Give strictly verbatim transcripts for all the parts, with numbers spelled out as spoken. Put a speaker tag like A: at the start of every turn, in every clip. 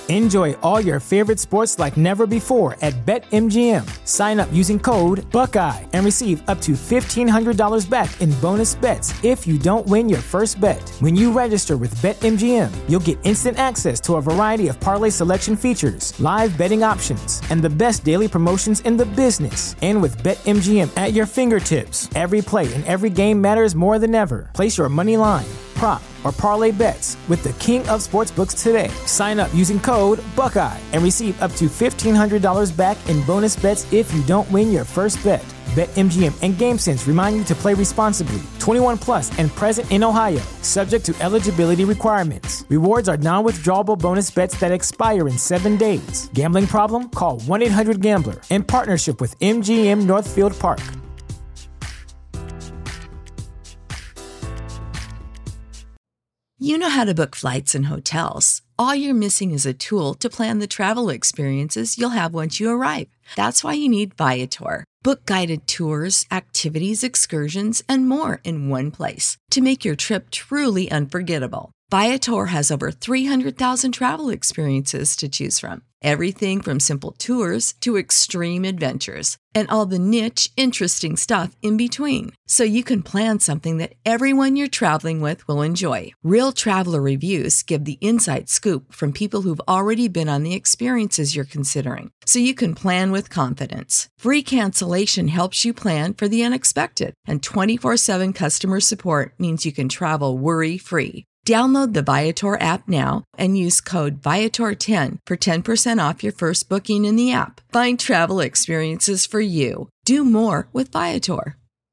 A: Enjoy all your favorite sports like never before at BetMGM. Sign up using code Buckeye and receive up to fifteen hundred dollars back in bonus bets if you don't win your first bet. When you register with BetMGM, you'll get instant access to a variety of parlay selection features, live betting options, and the best daily promotions in the business. And with BetMGM at your fingertips, every play and every game matters more than ever. Place your money line, prop, or parlay bets with the king of sportsbooks today. Sign up using code Buckeye and receive up to fifteen hundred dollars back in bonus bets if you don't win your first bet. BetMGM and GameSense remind you to play responsibly. twenty-one plus and present in Ohio, subject to eligibility requirements. Rewards are non-withdrawable bonus bets that expire in seven days. Gambling problem? Call one eight hundred gambler in partnership with M G M Northfield Park.
B: You know how to book flights and hotels. All you're missing is a tool to plan the travel experiences you'll have once you arrive. That's why you need Viator. Book guided tours, activities, excursions, and more in one place to make your trip truly unforgettable. Viator has over three hundred thousand travel experiences to choose from. Everything from simple tours to extreme adventures and all the niche, interesting stuff in between. So you can plan something that everyone you're traveling with will enjoy. Real traveler reviews give the inside scoop from people who've already been on the experiences you're considering. So you can plan with confidence. Free cancellation helps you plan for the unexpected. And twenty-four seven customer support means you can travel worry-free. Download the Viator app now and use code Viator ten for ten percent off your first booking in the app. Find travel experiences for you. Do more with Viator.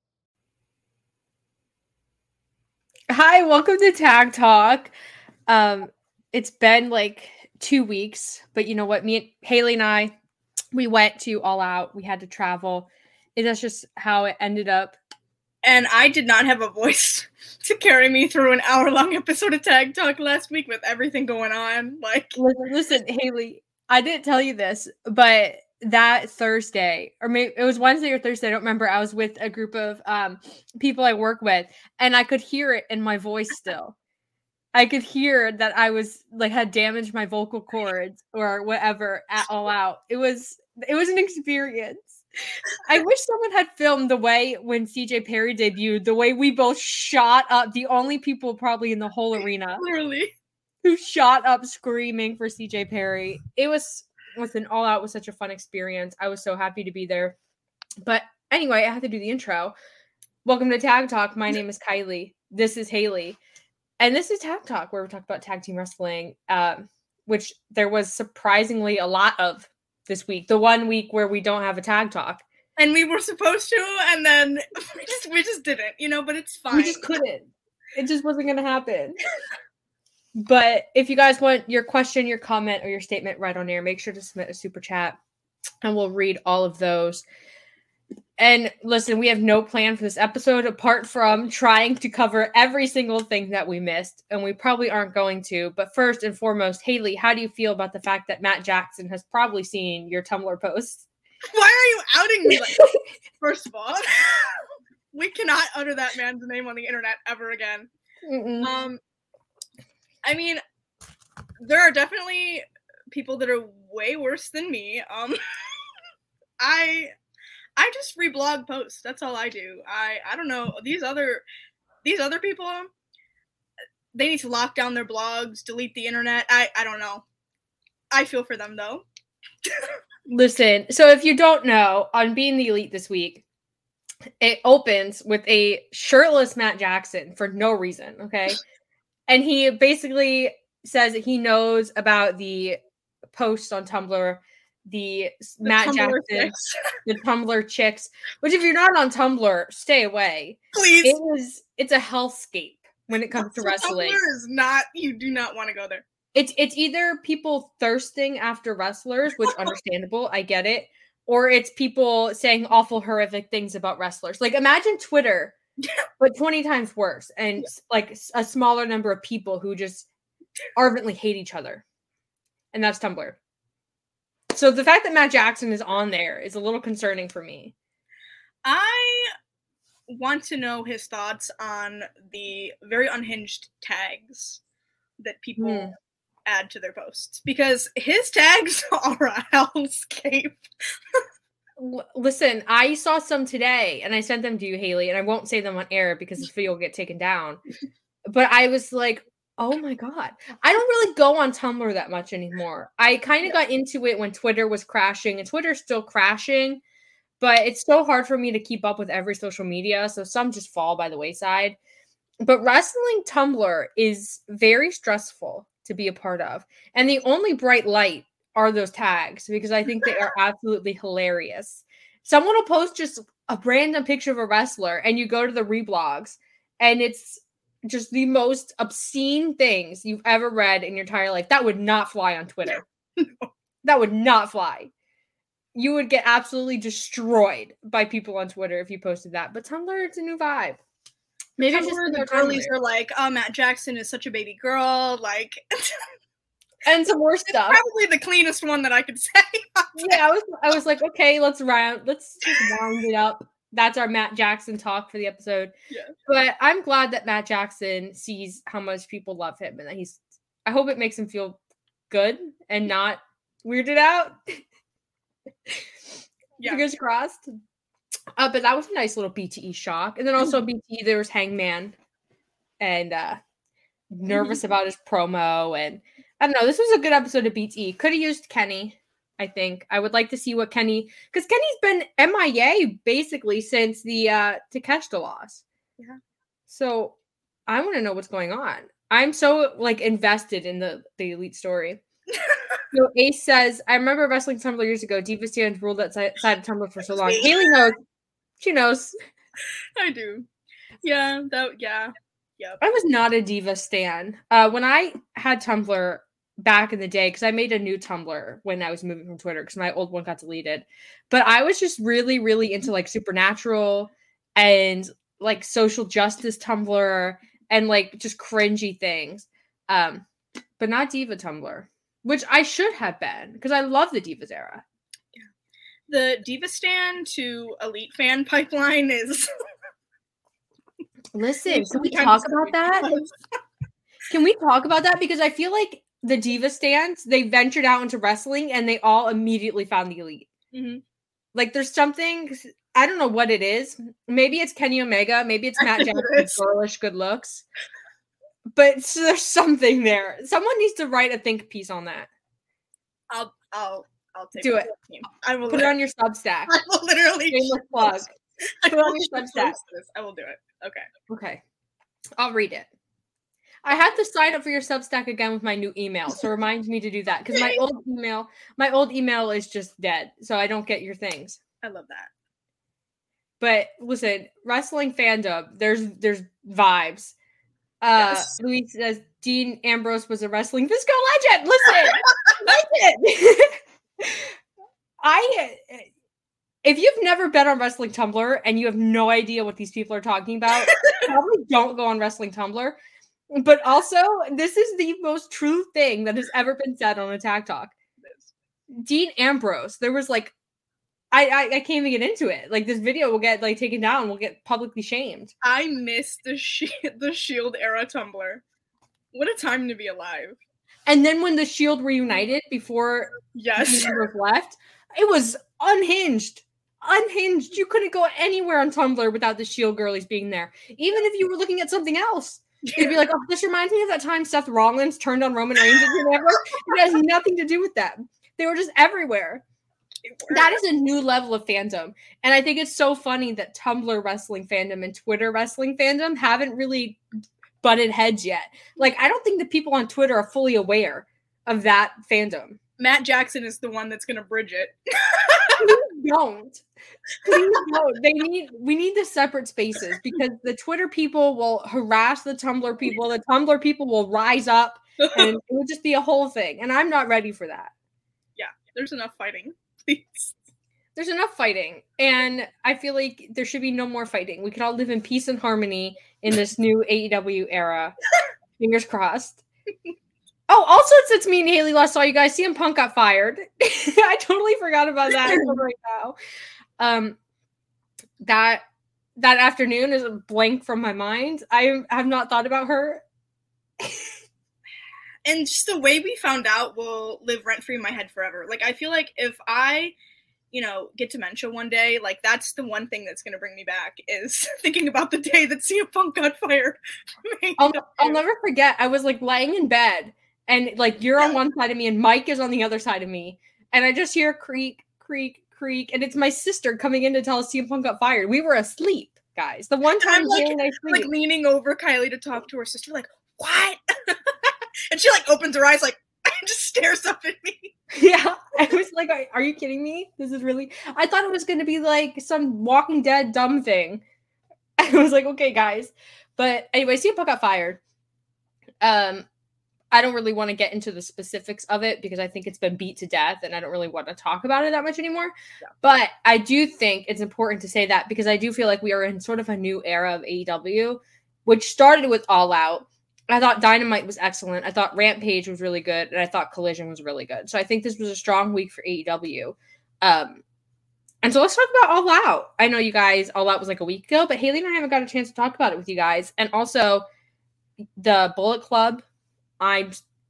C: Hi, welcome to Tag Talk. Um, it's been like two weeks, but you know what? Me and Haley and I, we went to All Out. We had to travel. And that's just how it ended up.
D: And I did not have a voice to carry me through an hour-long episode of Tag Talk last week with everything going on. Like,
C: listen, listen, Haley, I didn't tell you this, but that Thursday, or maybe it was Wednesday or Thursday, I don't remember. I was with a group of um, people I work with, and I could hear it in my voice still. I could hear that I was like had damaged my vocal cords or whatever at All Out. It was it was an experience. I wish someone had filmed the way when C J Perry debuted, the way we both shot up, the only people probably in the whole arena
D: Clearly.
C: who shot up screaming for C J Perry. It was, listen, All Out was such a fun experience. I was so happy to be there. But anyway, I have to do the intro. Welcome to Tag Talk. My name is Kylie. This is Haley. And this is Tag Talk, where we talk about tag team wrestling, uh, which there was surprisingly a lot of this week, the one week where we don't have a Tag Talk.
D: And we were supposed to, and then we just we just didn't, you know, but it's fine.
C: We just couldn't. It just wasn't going to happen. But if you guys want your question, your comment, or your statement right on air, make sure to submit a super chat, and we'll read all of those. And listen, we have no plan for this episode apart from trying to cover every single thing that we missed, and we probably aren't going to. But first and foremost, Haley, how do you feel about the fact that Matt Jackson has probably seen your Tumblr posts?
D: Why are you outing me? Like, first of all, we cannot utter that man's name on the internet ever again.
C: Mm-mm.
D: Um, I mean, there are definitely people that are way worse than me. Um, I... I just reblog posts. That's all I do. I, I don't know. These other these other people, they need to lock down their blogs, delete the internet. I, I don't know. I feel for them, though.
C: Listen, so if you don't know, on Being the Elite this week, it opens with a shirtless Matt Jackson for no reason, okay? And he basically says that he knows about the post on Tumblr, the, the Matt Tumblr Jackson, chicks. the Tumblr chicks, which if you're not on Tumblr, stay away.
D: Please.
C: It is, it's a hellscape when it comes to wrestling.
D: Tumblr is not, you do not want to go there.
C: It's, it's either people thirsting after wrestlers, which understandable, I get it, or it's people saying awful, horrific things about wrestlers. Like imagine Twitter, but twenty times worse, and yeah. like a smaller number of people who just ardently hate each other. And that's Tumblr. So the fact that Matt Jackson is on there is a little concerning for me.
D: I want to know his thoughts on the very unhinged tags that people mm. add to their posts because his tags are a hellscape.
C: L- Listen, I saw some today and I sent them to you, Haley, and I won't say them on air because this video will get taken down. But I was like, oh my God. I don't really go on Tumblr that much anymore. I kind of got into it when Twitter was crashing, and Twitter's still crashing, but it's so hard for me to keep up with every social media. So some just fall by the wayside. But wrestling Tumblr is very stressful to be a part of. And the only bright light are those tags because I think they are absolutely hilarious. Someone will post just a random picture of a wrestler and you go to the reblogs and it's just the most obscene things you've ever read in your entire life. That would not fly on Twitter. No. That would not fly. You would get absolutely destroyed by people on Twitter if you posted that. But Tumblr, it's a new vibe. Maybe it's just
D: the girlies are like, oh, Matt Jackson is such a baby girl, like,
C: and some more stuff.
D: Probably the cleanest one that I could say.
C: Yeah, I was, I was like, okay, let's round, let's just round it up. That's our Matt Jackson talk for the episode.
D: Yeah.
C: But I'm glad that Matt Jackson sees how much people love him, and that he's. I hope it makes him feel good and not weirded out. Yeah. Fingers crossed. Uh, but that was a nice little B T E shock. And then also B T E, there was Hangman and uh, nervous mm-hmm. about his promo. And I don't know, this was a good episode of B T E. Could have used Kenny, I think. I would like to see what Kenny, because Kenny's been M I A basically since the uh, Takeshita loss.
D: Yeah.
C: So I want to know what's going on. I'm so like invested in the, the Elite story. So Ace says, I remember wrestling Tumblr years ago. Diva stands ruled that side, side of Tumblr for so long. Haley knows. She knows.
D: I do. Yeah, that yeah. Yeah.
C: I was not a Diva stan. Uh, when I had Tumblr back in the day, because I made a new Tumblr when I was moving from Twitter, because my old one got deleted. But I was just really, really into like Supernatural and like social justice Tumblr and like just cringy things. Um, but not Diva Tumblr. Which I should have been, because I love the Divas era.
D: Yeah. The Diva Stan to Elite fan pipeline is...
C: Listen, can we talk about that? Can we talk about that? Because I feel like the Diva Stans, they ventured out into wrestling and they all immediately found the Elite.
D: Mm-hmm.
C: Like there's something, I don't know what it is. Maybe it's Kenny Omega. Maybe it's Matt Jackson's girlish good looks. But so there's something there. Someone needs to write a think piece on that.
D: I'll, I'll, I'll take
C: do it.
D: I will
C: put it on your Substack.
D: I will literally
C: plug. Put it on your Substack.
D: I will do it. Okay.
C: Okay. I'll read it. I had to sign up for your Substack again with my new email, so remind me to do that because my old email, my old email is just dead, so I don't get your things.
D: I love that.
C: But listen, wrestling fandom, there's there's vibes. Uh, yes. Louis says Dean Ambrose was a wrestling Visco legend. Listen, listen. I, if you've never been on Wrestling Tumblr and you have no idea what these people are talking about, probably don't go on Wrestling Tumblr. But also, this is the most true thing that has ever been said on Attack Talk. Dean Ambrose, there was like, I, I I can't even get into it. Like this video will get like taken down. We'll get publicly shamed.
D: I miss the sh- the Shield era Tumblr. What a time to be alive.
C: And then when the Shield reunited before
D: yes
C: Ambrose left, it was unhinged. Unhinged. You couldn't go anywhere on Tumblr without the Shield girlies being there. Even if you were looking at something else. You'd be like, oh, this reminds me of that time Seth Rollins turned on Roman Reigns or whatever. It has nothing to do with that. They were just everywhere. That is a new level of fandom. And I think it's so funny that Tumblr wrestling fandom and Twitter wrestling fandom haven't really butted heads yet. Like, I don't think the people on Twitter are fully aware of that fandom.
D: Matt Jackson is the one that's going to bridge it.
C: Please don't. Please don't. They need, we need the separate spaces because the Twitter people will harass the Tumblr people. The Tumblr people will rise up and it will just be a whole thing. And I'm not ready for that.
D: Yeah, there's enough fighting. Please.
C: There's enough fighting, and I feel like there should be no more fighting. We can all live in peace and harmony in this new A E W era. Fingers crossed. Oh, also, since me and Haley last saw you guys, C M Punk got fired. I totally forgot about that right now. Um, that that afternoon is a blank from my mind. I have not thought about her.
D: and just the way we found out will live rent free in my head forever. Like, I feel like if I, you know, get dementia one day, like, that's the one thing that's going to bring me back is thinking about the day that C M Punk got fired.
C: I'll, I'll never forget. I was like laying in bed and like you're yeah. on one side of me and Mike is on the other side of me. And I just hear creak, creak, creak. And it's my sister coming in to tell us C M Punk got fired. We were asleep, guys. The one time
D: I'm like, like leaning over Kylie to talk to her sister, like, what? And she like opens her eyes like, and just stares up at me.
C: Yeah, I was like, are you kidding me? This is really, I thought it was going to be like some Walking Dead dumb thing. I was like, okay, guys. But anyway, C M Punk got fired. Um, I don't really want to get into the specifics of it because I think it's been beat to death and I don't really want to talk about it that much anymore. Yeah. But I do think it's important to say that because I do feel like we are in sort of a new era of A E W, which started with All Out. I thought Dynamite was excellent. I thought Rampage was really good. And I thought Collision was really good. So I think this was a strong week for A E W. Um, and so let's talk about All Out. I know you guys, All Out was like a week ago, but Haley and I haven't got a chance to talk about it with you guys. And also the Bullet Club. I'm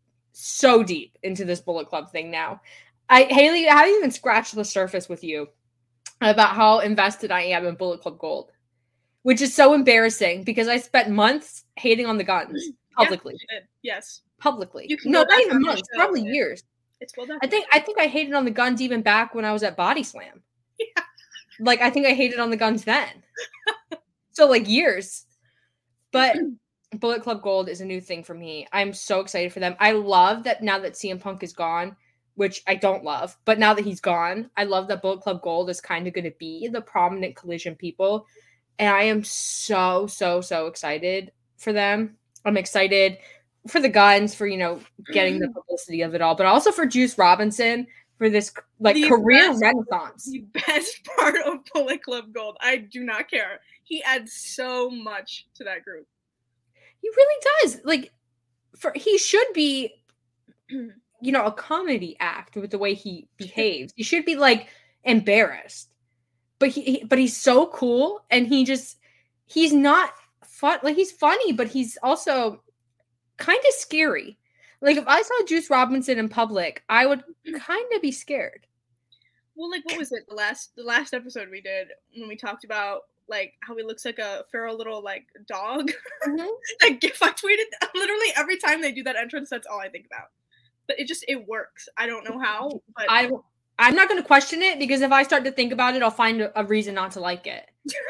C: so deep into this Bullet Club thing now. I Haley, I haven't even scratched the surface with you about how invested I am in Bullet Club Gold, which is so embarrassing because I spent months hating on the Guns publicly.
D: Yeah, yes,
C: publicly. You can no, not even months, probably it. years.
D: It's well done.
C: I think I think I hated on the Guns even back when I was at Body Slam. Yeah. Like I think I hated on the Guns then. So like years, but. Bullet Club Gold is a new thing for me. I'm so excited for them. I love that now that C M Punk is gone, which I don't love, but now that he's gone, I love that Bullet Club Gold is kind of going to be the prominent Collision people. And I am so, so, so excited for them. I'm excited for the Guns, for, you know, getting the publicity of it all, but also for Juice Robinson for this like the career best, renaissance.
D: The best part of Bullet Club Gold. I do not care. He adds so much to that group.
C: He really does. Like, for he should be, you know, a comedy act with the way he behaves. He should be like embarrassed, but he, he but he's so cool, and he just he's not fun. Like he's funny, but he's also kind of scary. Like if I saw Juice Robinson in public, I would kind of be scared.
D: Well, like what was it the last the last episode we did when we talked about. Like how he looks like a feral little like dog. Mm-hmm. That gif I tweeted. Literally every time they do that entrance, that's all I think about. But it just it works. I don't know how. But
C: I I'm not going to question it because if I start to think about it, I'll find a, a reason not to like it.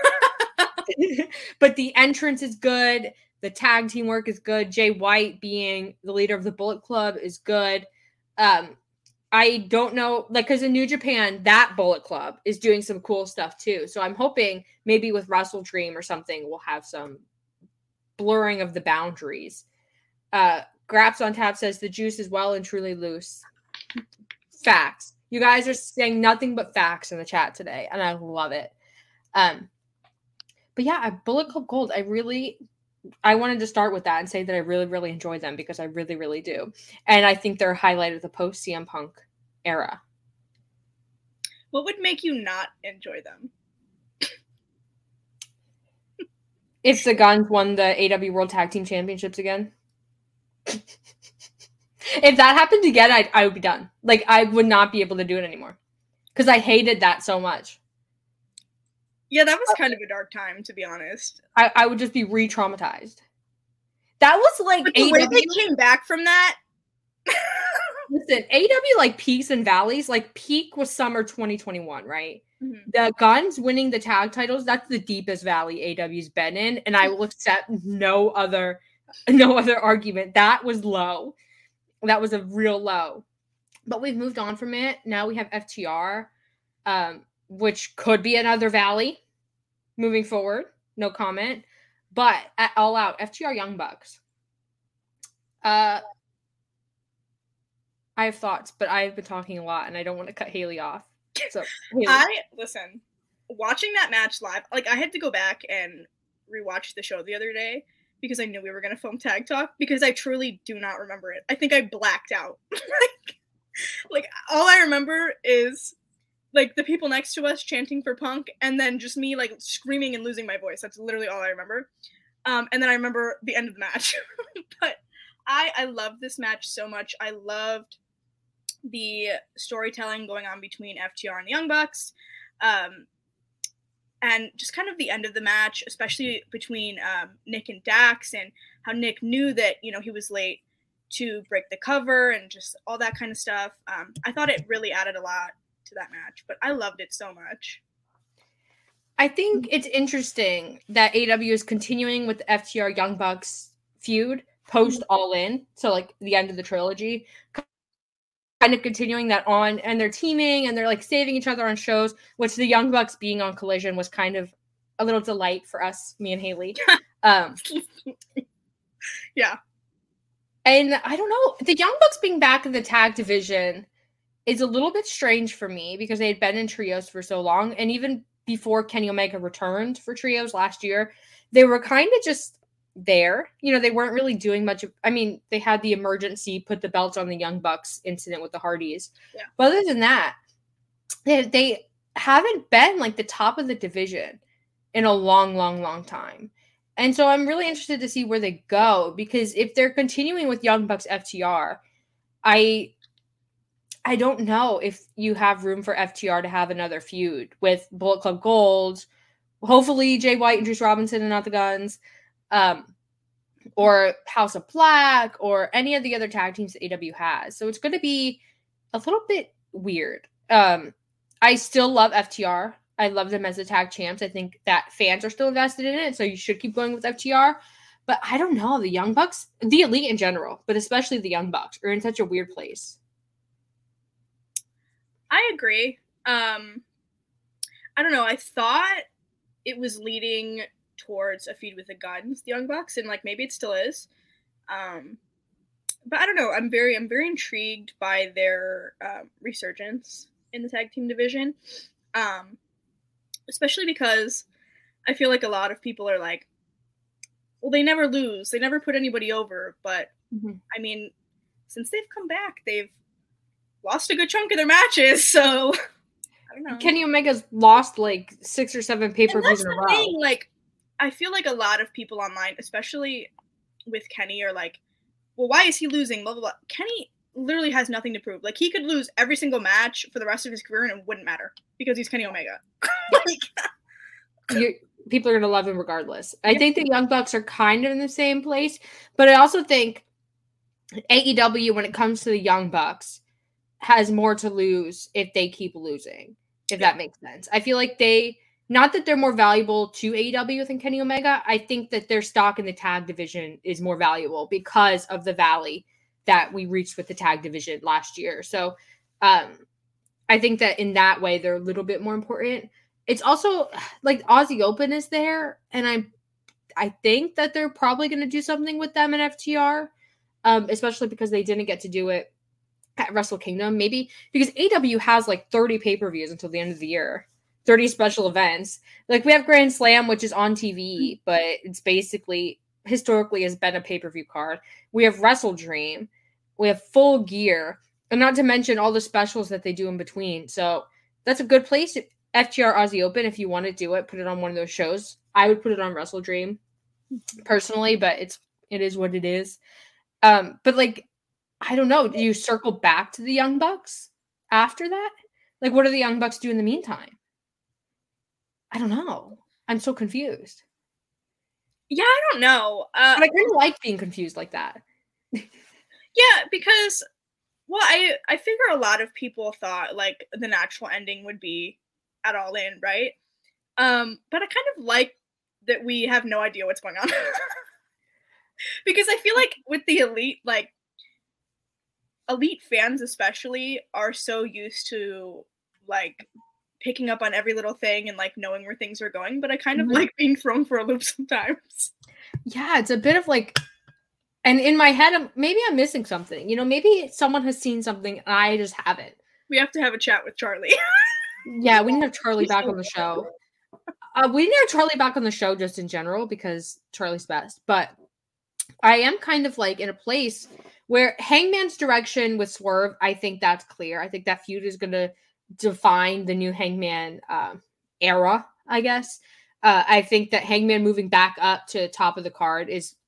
C: But the entrance is good. The tag team work is good. Jay White being the leader of the Bullet Club is good. Um, I don't know, like, because in New Japan, that Bullet Club is doing some cool stuff too. So I'm hoping maybe with Wrestle Dream or something, we'll have some blurring of the boundaries. Uh, Graps on Tap says the juice is well and truly loose. Facts. You guys are saying nothing but facts in the chat today, and I love it. Um, but yeah, Bullet Club Gold, I really, I wanted to start with that and say that I really, really enjoy them because I really, really do. And I think they're a highlight of the post-C M Punk era.
D: What would make you not enjoy them?
C: If the Guns won the A E W World Tag Team Championships again. If that happened again, I I would be done. Like, I would not be able to do it anymore. Because I hated that so much.
D: Yeah, that was kind of a dark time, to be honest.
C: I, I would just be re-traumatized. That was like
D: but the A E W. Way they came back from that.
C: Listen, A E W like peaks and valleys. Like peak was summer twenty twenty-one, right? Mm-hmm. The Guns winning the tag titles, that's the deepest valley A E W's been in, and I will accept no other no other argument. That was low. That was a real low. But we've moved on from it. Now we have F T R, um, which could be another valley moving forward. No comment. But at All Out, F T R Young Bucks. Uh, I have thoughts, but I've been talking a lot, and I don't want to cut Haley off. So Haley.
D: I listen. Watching that match live, like I had to go back and rewatch the show the other day because I knew we were going to film Tag Talk because I truly do not remember it. I think I blacked out. like, like all I remember is like the people next to us chanting for Punk, and then just me like screaming and losing my voice. That's literally all I remember. Um, and then I remember the end of the match. But I I I loved this match so much. I loved the storytelling going on between F T R and the Young Bucks. Um, and just kind of the end of the match, especially between um, Nick and Dax, and how Nick knew that, you know, he was late to break the cover and just all that kind of stuff. Um, I thought it really added a lot to that match, but I loved it so much.
C: I think it's interesting that A E W is continuing with the F T R Young Bucks feud post All In, so like the end of the trilogy, kind of continuing that on, and they're teaming and they're like saving each other on shows, which the Young Bucks being on Collision was kind of a little delight for us, me and Haley. Um,
D: yeah.
C: And I don't know, the Young Bucks being back in the tag division is a little bit strange for me because they had been in trios for so long. And even before Kenny Omega returned for trios last year, they were kind of just there. You know, they weren't really doing much of, I mean, they had the emergency put the belts on the Young Bucks incident with the Hardys.
D: Yeah.
C: But other than that, they, they haven't been like the top of the division in a long, long, long time. And so I'm really interested to see where they go, because if they're continuing with Young Bucks F T R, I I don't know if you have room for F T R to have another feud with Bullet Club Gold, hopefully Jay White and Juice Robinson and Not the Guns, um, or House of Black, or any of the other tag teams that A E W has. So it's going to be a little bit weird. Um, I still love F T R. I love them as the tag champs. I think that fans are still invested in it, so you should keep going with F T R. But I don't know, the Young Bucks, the Elite in general, but especially the Young Bucks, are in such a weird place.
D: I agree. Um, I don't know. I thought it was leading towards a feud with the Guns, the Young Bucks, and like maybe it still is. Um, but I don't know. I'm very, I'm very intrigued by their um, resurgence in the tag team division. Um, especially because I feel like a lot of people are like, well, they never lose. They never put anybody over. But, mm-hmm. I mean, since they've come back, they've lost a good chunk of their matches. So, I don't know.
C: Kenny Omega's lost, like, six or seven pay-per-views in a row.
D: Thing. Like, I feel like a lot of people online, especially with Kenny, are like, well, why is he losing? Blah, blah, blah. Kenny literally has nothing to prove. Like, he could lose every single match for the rest of his career and it wouldn't matter because he's Kenny Omega. Like,
C: you, people are going to love him regardless. I think the Young Bucks are kind of in the same place, but I also think A E W, when it comes to the Young Bucks, has more to lose if they keep losing, if that makes sense. I feel like they, not that they're more valuable to A E W than Kenny Omega, I think that their stock in the tag division is more valuable because of the valley that we reached with the tag division last year. So um, I think that in that way, they're a little bit more important. It's also like Aussie Open is there, and I I think that they're probably going to do something with them in F T R, um, especially because they didn't get to do it at Wrestle Kingdom. Maybe because A E W has like thirty pay-per-views until the end of the year, thirty special events. Like we have Grand Slam, which is on T V, but it's basically historically has been a pay-per-view card. We have Wrestle Dream, we have Full Gear, and not to mention all the specials that they do in between. So that's a good place. F T R Aussie Open, if you want to do it, put it on one of those shows. I would put it on Wrestle Dream personally, but it's it is what it is. Um, but like, I don't know. Do you circle back to the Young Bucks after that? Like, what do the Young Bucks do in the meantime? I don't know. I'm so confused.
D: Yeah, I don't know. Uh,
C: but I kind of like being confused like that.
D: Yeah, because, well, I I figure a lot of people thought like the natural ending would be at All In, right? Um, but I kind of like that we have no idea what's going on. Because I feel like with the Elite, like, Elite fans especially are so used to, like, picking up on every little thing and, like, knowing where things are going, but I kind of mm-hmm. like being thrown for a loop sometimes.
C: Yeah, it's a bit of, like, and in my head, I'm, maybe I'm missing something. You know, maybe someone has seen something and I just haven't.
D: We have to have a chat with Charlie.
C: Yeah, we need to have Charlie back on the show. Uh, we need to have Charlie back on the show just in general because Charlie's best. But I am kind of like in a place where Hangman's direction with Swerve, I think that's clear. I think that feud is going to define the new Hangman um, era, I guess. Uh, I think that Hangman moving back up to top of the card is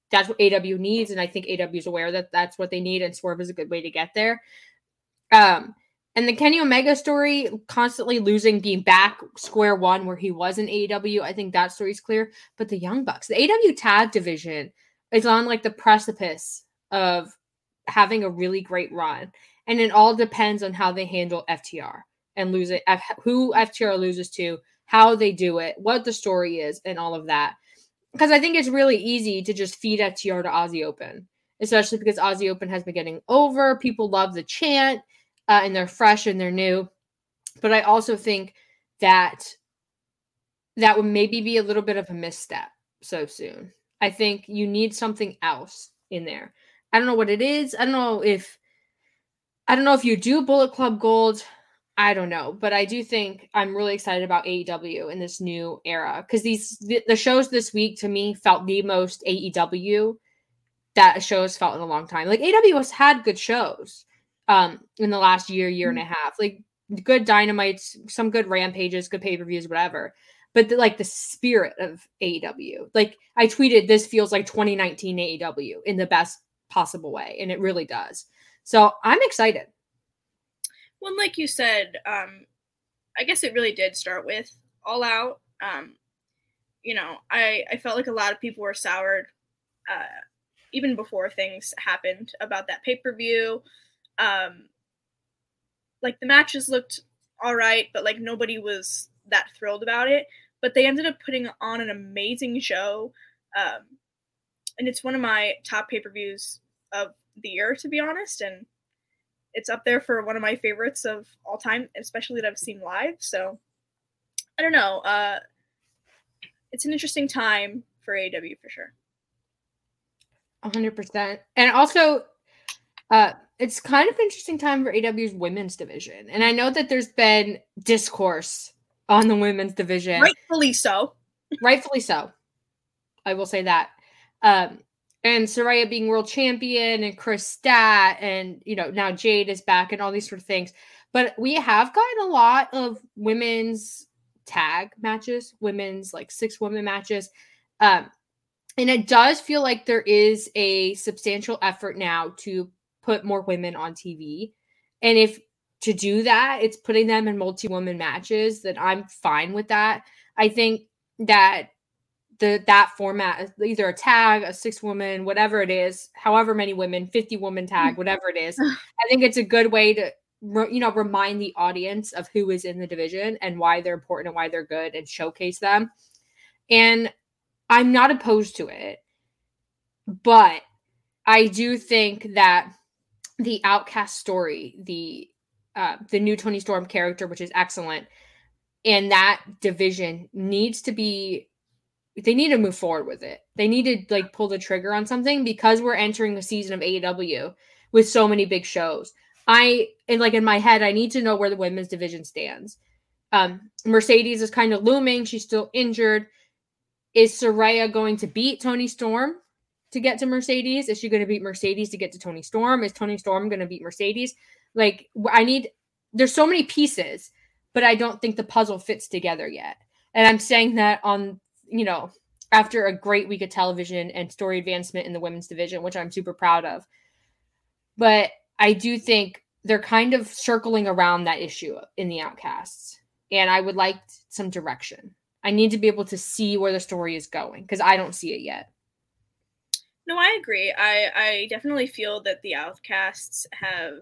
C: that's what A W needs. And I think A W is aware that that's what they need. And Swerve is a good way to get there. Um, and the Kenny Omega story, constantly losing, being back square one where he was in A E W, I think that story's clear. But the Young Bucks, the A E W tag division is on like the precipice of having a really great run. And it all depends on how they handle F T R and lose it, who F T R loses to, how they do it, what the story is, and all of that. Because I think it's really easy to just feed F T R to Aussie Open, especially because Aussie Open has been getting over. People love the chant. Uh, and they're fresh and they're new. But I also think that that would maybe be a little bit of a misstep so soon. I think you need something else in there. I don't know what it is. I don't know if I don't know if you do Bullet Club Gold. I don't know. But I do think I'm really excited about A E W in this new era. Because these the, the shows this week to me felt the most A E W that a show has felt in a long time. Like A E W has had good shows. Um, in the last year, year and a half, like good Dynamites, some good Rampages, good pay-per-views, whatever. But the, like the spirit of A E W, like I tweeted, this feels like twenty nineteen A E W in the best possible way, and it really does. So I'm excited.
D: Well, like you said, um, I guess it really did start with All Out. Um, you know, I I felt like a lot of people were soured, uh, even before things happened about that pay-per-view. Um, like the matches looked all right, but like nobody was that thrilled about it. But they ended up putting on an amazing show, um, and it's one of my top pay-per-views of the year, to be honest. And it's up there for one of my favorites of all time, especially that I've seen live. So I don't know. Uh, it's an interesting time for A E W for sure.
C: one hundred percent, and also. Uh, it's kind of an interesting time for A E W's women's division. And I know that there's been discourse on the women's division.
D: Rightfully so.
C: Rightfully so. I will say that. Um, and Saraya being world champion and Chris Stat and, you know, now Jade is back and all these sort of things. But we have gotten a lot of women's tag matches, women's like six women matches. Um, and it does feel like there is a substantial effort now to put more women on T V. And if to do that, it's putting them in multi-woman matches, then I'm fine with that. I think that the that format, either a tag, a six-woman, whatever it is, however many women, fifty-woman tag, whatever it is, I think it's a good way to, you know, remind the audience of who is in the division and why they're important and why they're good and showcase them. And I'm not opposed to it, but I do think that the Outcast story, the uh, the new Toni Storm character, which is excellent, and that division needs to be, they need to move forward with it. They need to like pull the trigger on something because we're entering a season of A E W with so many big shows. I, and like in my head, I need to know where the women's division stands. Um, Mercedes is kind of looming. She's still injured. Is Saraya going to beat Toni Storm to get to Mercedes? Is she going to beat Mercedes to get to Toni Storm? Is Toni Storm going to beat Mercedes? Like, I need, there's so many pieces, but I don't think the puzzle fits together yet. And I'm saying that on, you know, after a great week of television and story advancement in the women's division, which I'm super proud of. But I do think they're kind of circling around that issue in the Outcasts. And I would like some direction. I need to be able to see where the story is going because I don't see it yet.
D: No, I agree. I, I definitely feel that the Outcasts have...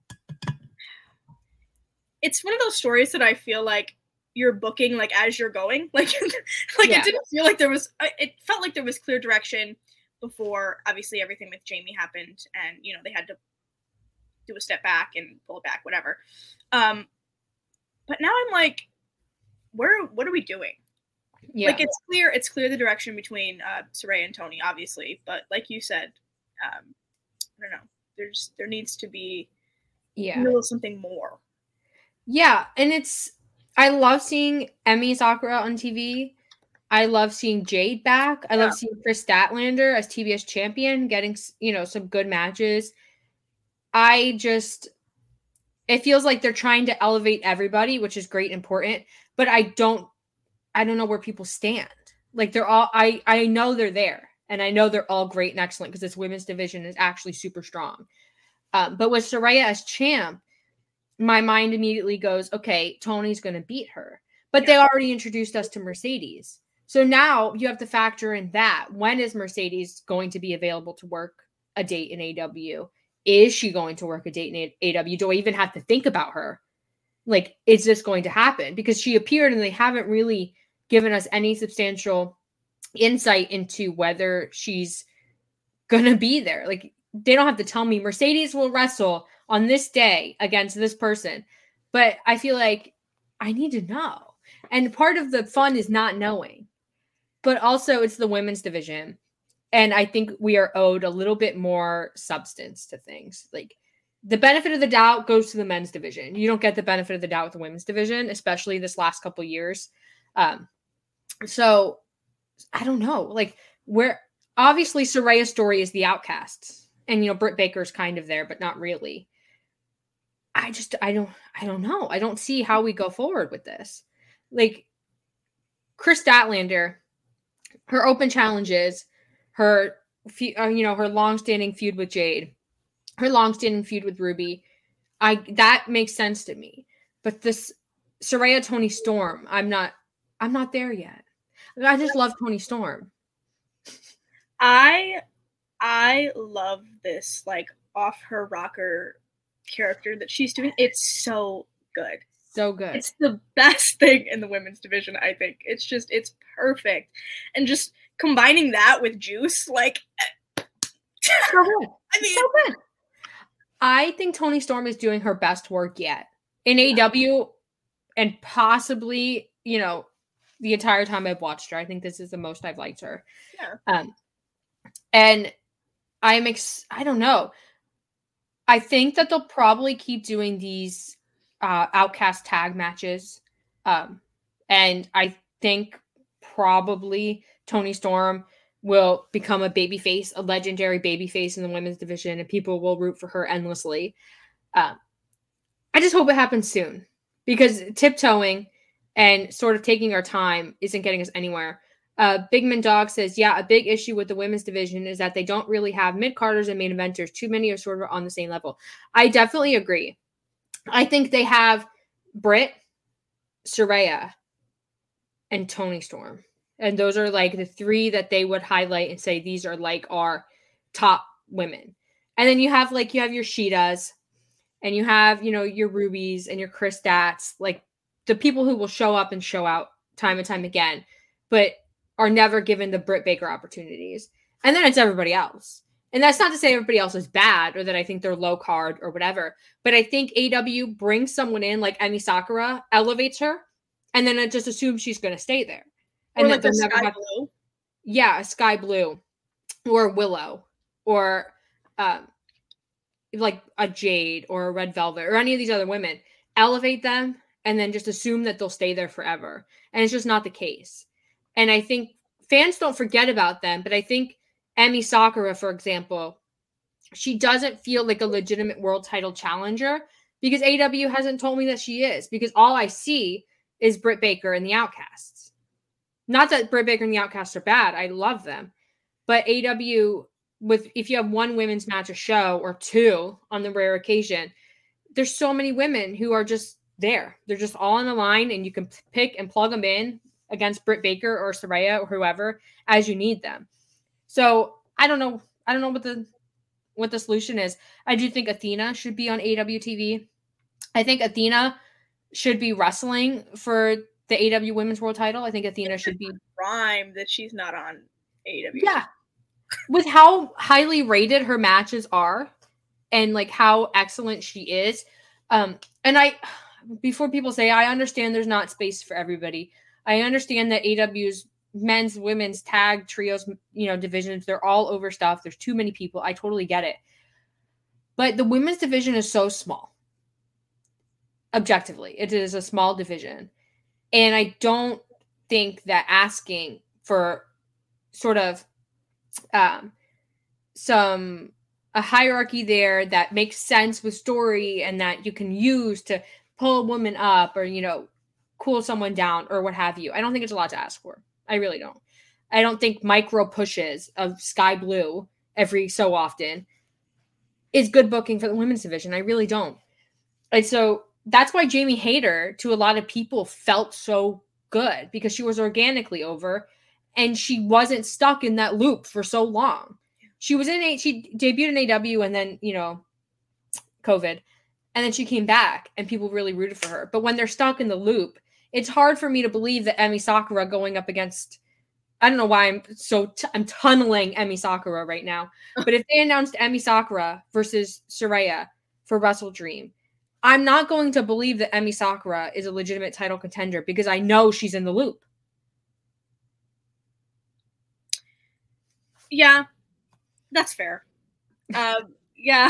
D: It's one of those stories that I feel like you're booking like as you're going. Like, like
C: Yeah.
D: It didn't feel like there was... It felt like there was clear direction before, obviously, everything with Jamie happened. And, you know, they had to do a step back and pull it back, whatever. Um, but now I'm like, where? What are we doing?
C: Yeah.
D: Like, it's clear, it's clear the direction between uh, Saraya and Toni, obviously. But like you said, um, I don't know. There's there needs to be
C: yeah.
D: a little something more.
C: Yeah, and it's, I love seeing Emi Sakura on T V. I love seeing Jade back. I
D: Yeah.
C: love seeing Chris Statlander as T B S champion, getting, you know, some good matches. I just, it feels like they're trying to elevate everybody, which is great and important, but I don't, I don't know where people stand. Like they're all, I, I know they're there. And I know they're all great and excellent because this women's division is actually super strong. Um, but with Saraya as champ, my mind immediately goes, okay, Tony's going to beat her. But yeah. They already introduced us to Mercedes. So now you have to factor in that. When is Mercedes going to be available to work a date in A E W? Is she going to work a date in A E W? Do I even have to think about her? Like, is this going to happen? Because she appeared and they haven't really given us any substantial insight into whether she's going to be there. Like, they don't have to tell me Mercedes will wrestle on this day against this person. But I feel like I need to know. And part of the fun is not knowing. But also it's the women's division. And I think we are owed a little bit more substance to things. Like, the benefit of the doubt goes to the men's division. You don't get the benefit of the doubt with the women's division, especially this last couple of years. Um, so I don't know. Like, where obviously Saraya's story is the outcasts. And, you know, Britt Baker's kind of there, but not really. I just, I don't, I don't know. I don't see how we go forward with this. Like, Chris Statlander, her open challenges, her, you know, her long-standing feud with Jade, her long-standing feud with Ruby, I that makes sense to me. But this Saraya Toni Storm, I'm not, I'm not there yet. I just love Toni Storm.
D: I, I love this like off her rocker character that she's doing. It's so good.
C: So good.
D: It's the best thing in the women's division, I think. It's just, it's perfect. And just combining that with Juice, like,
C: so good. I mean, so good. I think Toni Storm is doing her best work yet in A E W and possibly, you know, the entire time I've watched her. I think this is the most I've liked her.
D: Yeah.
C: Um, and I'm, ex- I don't know. I think that they'll probably keep doing these uh, Outcast tag matches. Um, and I think probably Toni Storm will become a babyface, a legendary babyface in the women's division, and people will root for her endlessly. Uh, I just hope it happens soon, because tiptoeing and sort of taking our time isn't getting us anywhere. Uh, Bigman Dog says, yeah, a big issue with the women's division is that they don't really have mid-carders and main eventers. Too many are sort of on the same level. I definitely agree. I think they have Britt, Saraya, and Toni Storm. And those are like the three that they would highlight and say these are like our top women. And then you have like you have your Shidas, and you have, you know, your Rubies and your Chris Stats, like the people who will show up and show out time and time again, but are never given the Britt Baker opportunities. And then it's everybody else. And that's not to say everybody else is bad or that I think they're low card or whatever. But I think A E W brings someone in like Emi Sakura, elevates her, and then it just assumes she's going to stay there. And
D: or like
C: that
D: the
C: never
D: Sky
C: have,
D: Blue.
C: Yeah, a Sky Blue or Willow or um, like a Jade or a Red Velvet or any of these other women. Elevate them and then just assume that they'll stay there forever. And it's just not the case. And I think fans don't forget about them, but I think Emi Sakura, for example, she doesn't feel like a legitimate world title challenger because A E W hasn't told me that she is, because all I see is Britt Baker and the Outcasts. Not that Britt Baker and the Outcasts are bad. I love them. But A E W, with if you have one women's match a show or two on the rare occasion, there's so many women who are just there. They're just all in a line, and you can pick and plug them in against Britt Baker or Saraya or whoever as you need them. So I don't know. I don't know what the what the solution is. I do think Athena should be on A E W T V. I think Athena should be wrestling for the A E W Women's World Title. I think Athena should be
D: rhyme that she's not on A E W.
C: Yeah, with how highly rated her matches are, and like how excellent she is. Um, and I, before people say, I understand there's not space for everybody. I understand that A E W's men's, women's, tag, trios, you know, divisions, they're all overstuffed. There's too many people. I totally get it. But the women's division is so small. Objectively, it is a small division. And I don't think that asking for sort of um, some a hierarchy there that makes sense with story and that you can use to pull a woman up or, you know, cool someone down or what have you. I don't think it's a lot to ask for. I really don't. I don't think micro pushes of Sky Blue every so often is good booking for the women's division. I really don't. And so that's why Jamie Hayter, to a lot of people, felt so good, because she was organically over and she wasn't stuck in that loop for so long. She was in a, she debuted in A E W and then, you know, COVID, and then she came back and people really rooted for her. But when they're stuck in the loop, it's hard for me to believe that Emi Sakura going up against, I don't know why I'm so, t- I'm tunneling Emi Sakura right now. But if they announced Emi Sakura versus Saraya for Wrestle Dream, I'm not going to believe that Emi Sakura is a legitimate title contender, because I know she's in the loop.
D: Yeah, that's fair. Um, yeah.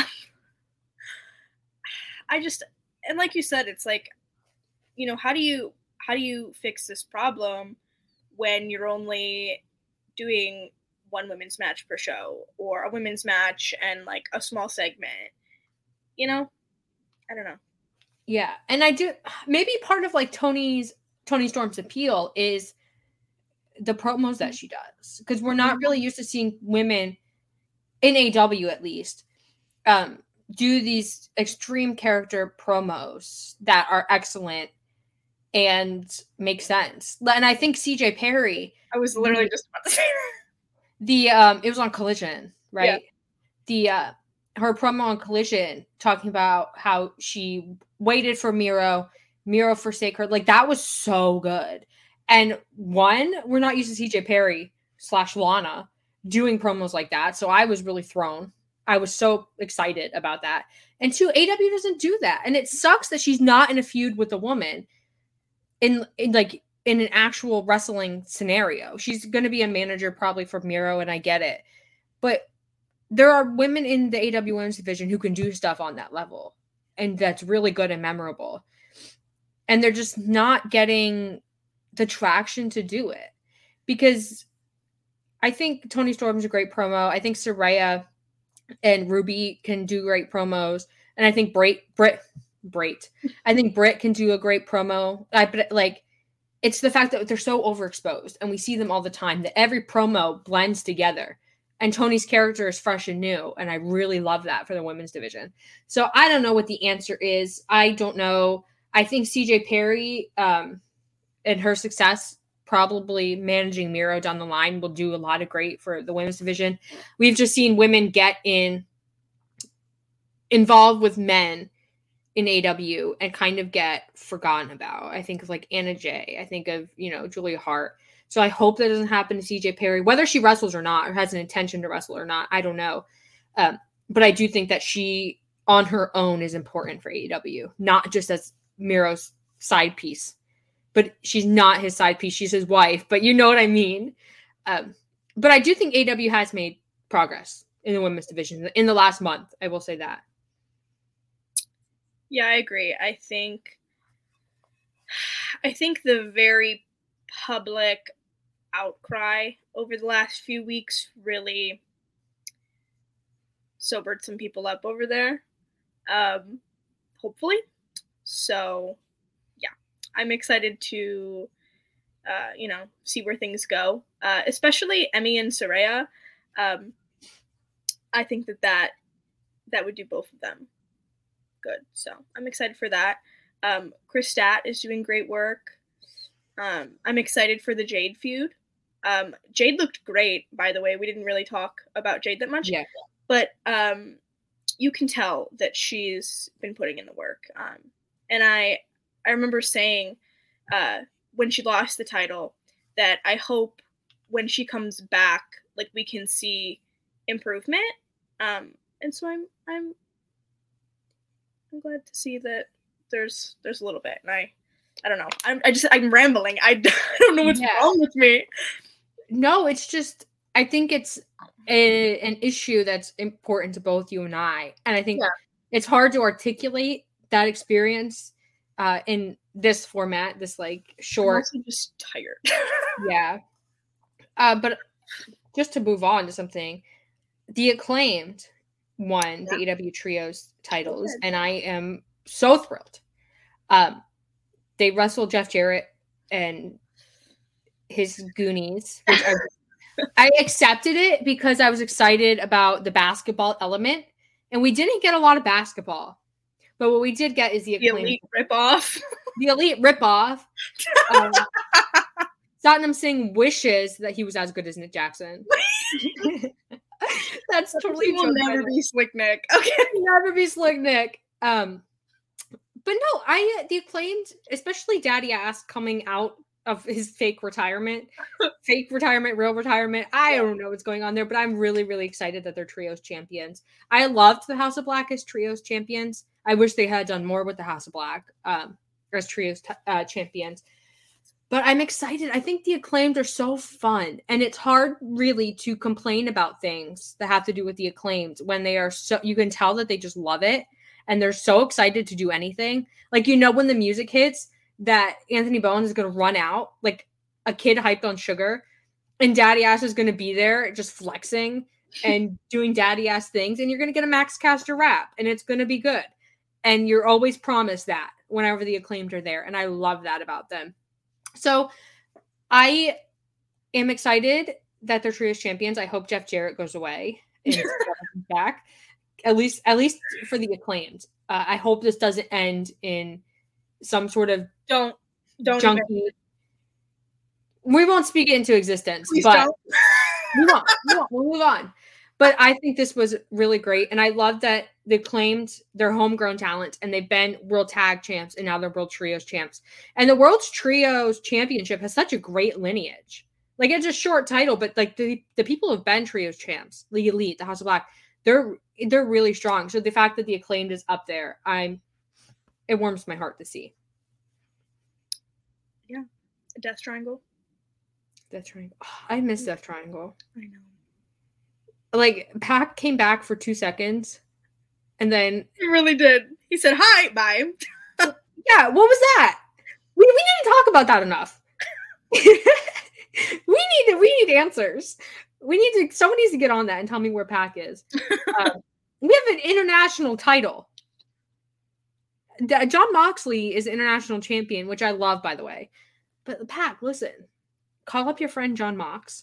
D: I just, and like you said, it's like, you know, how do you, how do you fix this problem when you're only doing one women's match per show, or a women's match and like a small segment, you know? I don't know.
C: Yeah. And I do, maybe part of like Tony's, Tony Storm's appeal is the promos that she does, because we're not really used to seeing women in A E W, at least, um, do these extreme character promos that are excellent and make sense. And I think C J Perry,
D: I was literally the, just about to say that.
C: The um it was on Collision, right?
D: Yeah.
C: The uh her promo on Collision talking about how she waited for Miro, Miro forsake her. Like, that was so good. And one, we're not used to C J Perry slash Lana doing promos like that. So I was really thrown. I was so excited about that. And two, A E W doesn't do that. And it sucks that she's not in a feud with a woman in, in like in an actual wrestling scenario. She's going to be a manager probably for Miro, and I get it. But there are women in the A E W women's division who can do stuff on that level, and that's really good and memorable. And they're just not getting the traction to do it, because I think Tony Storm's a great promo. I think Saraya and Ruby can do great promos. And I think Brit, Brit, Brit, I think Brit can do a great promo. I but like, it's the fact that they're so overexposed and we see them all the time that every promo blends together. And Tony's character is fresh and new. And I really love that for the women's division. So I don't know what the answer is. I don't know. I think C J Perry um, and her success probably managing Miro down the line will do a lot of great for the women's division. We've just seen women get in involved with men in A E W and kind of get forgotten about. I think of like Anna Jay. I think of, you know, Julia Hart. So I hope that doesn't happen to C J Perry, whether she wrestles or not, or has an intention to wrestle or not. I don't know. Um, but I do think that she on her own is important for A E W, not just as Miro's side piece. But she's not his side piece. She's his wife. But you know what I mean? Um, but I do think A E W has made progress in the women's division in the last month. I will say that.
D: Yeah, I agree. I think, I think the very public outcry over the last few weeks really sobered some people up over there. Um, hopefully. So, yeah, I'm excited to, uh, you know, see where things go. Uh, especially Emi and Saraya. Um, I think that, that that would do both of them good. So I'm excited for that. Um, Chris Stat is doing great work. Um, I'm excited for the Jade feud. Um, Jade looked great, by the way. We didn't really talk about Jade that much.
C: Yeah.
D: But um, you can tell that she's been putting in the work. Um, and I I remember saying uh, when she lost the title that I hope when she comes back, like, we can see improvement. Um, and so I'm I'm I'm glad to see that there's there's a little bit. And I I don't know. I'm I just I'm rambling. I, I don't know what's yeah. wrong with me.
C: No, it's just I think it's a, an issue that's important to both you and I. And I think yeah. it's hard to articulate that experience uh, in this format, this like short.
D: I'm also just tired.
C: yeah. Uh, but just to move on to something, the Acclaimed won yeah. the A E W Trios titles, and I am so thrilled. Um, they wrestled Jeff Jarrett and his Goonies, which are I accepted it because I was excited about the basketball element, and we didn't get a lot of basketball. But what we did get is the,
D: the elite ripoff.
C: The elite ripoff. Um, Satnam Singh wishes that he was as good as Nick Jackson. That's totally.
D: He will never be Slick Nick. Okay,
C: never be Slick Nick. Um, but no, I the Acclaimed, especially Daddy Ass coming out of his fake retirement, fake retirement, real retirement. I don't know what's going on there, but I'm really, really excited that they're trios champions. I loved the House of Black as trios champions. I wish they had done more with the House of Black um, as trios t- uh, champions. But I'm excited. I think the Acclaimed are so fun. And it's hard really to complain about things that have to do with the Acclaimed when they are so, you can tell that they just love it. And they're so excited to do anything. Like, you know, when the music hits, that Anthony Bones is going to run out like a kid hyped on sugar, and Daddy Ass is going to be there just flexing and doing Daddy Ass things, and you're going to get a Max Caster rap, and it's going to be good. And you're always promised that whenever the Acclaimed are there, and I love that about them. So I am excited that they're trios champions. I hope Jeff Jarrett goes away and comes back, at least at least for the Acclaimed. Uh, I hope this doesn't end in some sort of
D: don't don't
C: junky.
D: Even.
C: We won't speak it into existence,
D: Please
C: but
D: don't.
C: we won't. We won't. We'll move on. But I think this was really great, and I love that they claimed their homegrown talent, and they've been World Tag Champs, and now they're World Trios Champs. And the World's Trios Championship has such a great lineage. Like, it's a short title, but like the, the people who've been Trios Champs, the Elite, the House of Black, they're they're really strong. So the fact that the Acclaimed is up there, I'm it warms my heart to see.
D: Yeah. Death Triangle.
C: Death Triangle. Oh, I miss Death Triangle.
D: I know.
C: Like, Pac came back for two seconds, and then...
D: He really did. He said, hi, bye.
C: Yeah, what was that? We we didn't talk about that enough. we need to, we need answers. We need to... Someone needs to get on that and tell me where Pac is. Um, we have an international title. John Moxley is international champion, which I love, by the way. But Pac, listen, call up your friend John Mox.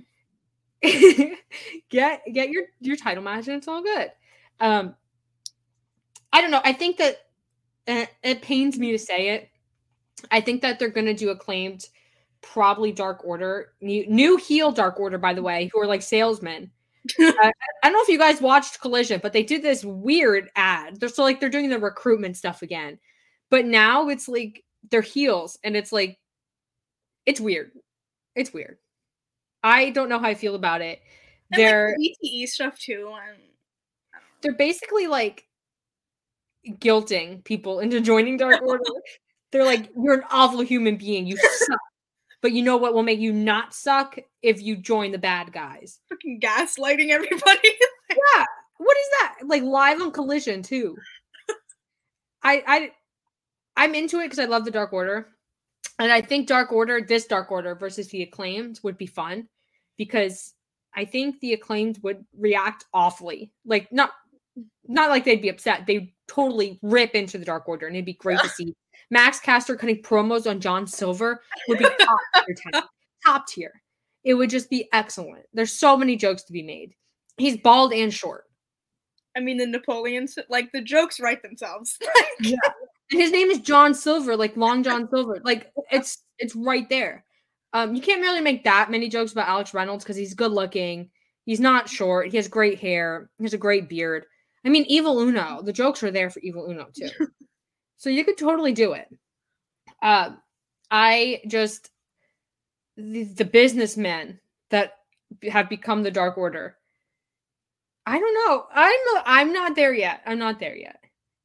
C: get get your, your title match, and it's all good. Um, I don't know. I think that uh, it pains me to say it. I think that they're going to do Acclaimed, probably Dark Order, new, new heel Dark Order, by the way, who are like salesmen. uh, I don't know if you guys watched Collision, but they did this weird ad. They're so like they're doing the recruitment stuff again, but now it's like they're heels, and it's like it's weird. It's weird. I don't know how I feel about it.
D: And
C: they're
D: like the B T E stuff too, and
C: they're basically like guilting people into joining Dark Order. They're like, you're an awful human being. You suck. But you know what will make you not suck? If you join the bad guys.
D: Fucking gaslighting everybody.
C: Yeah. What is that? Like live on Collision too. I I I'm into it because I love the Dark Order. And I think Dark Order, this Dark Order versus the Acclaimed would be fun. Because I think the Acclaimed would react awfully. Like not not like they'd be upset. They'd totally rip into the Dark Order, and it'd be great to see. Max Caster cutting promos on John Silver would be top tier. Top tier. It would just be excellent. There's so many jokes to be made. He's bald and short.
D: I mean, the Napoleons, like, the jokes write themselves.
C: Yeah. And his name is John Silver, like Long John Silver. Like, it's it's right there. Um, you can't really make that many jokes about Alex Reynolds because he's good looking. He's not short. He has great hair. He has a great beard. I mean, Evil Uno. The jokes are there for Evil Uno, too. So you could totally do it. Uh, I just... The, the businessmen that have become the Dark Order. I don't know. I'm not, I'm not there yet. I'm not there yet.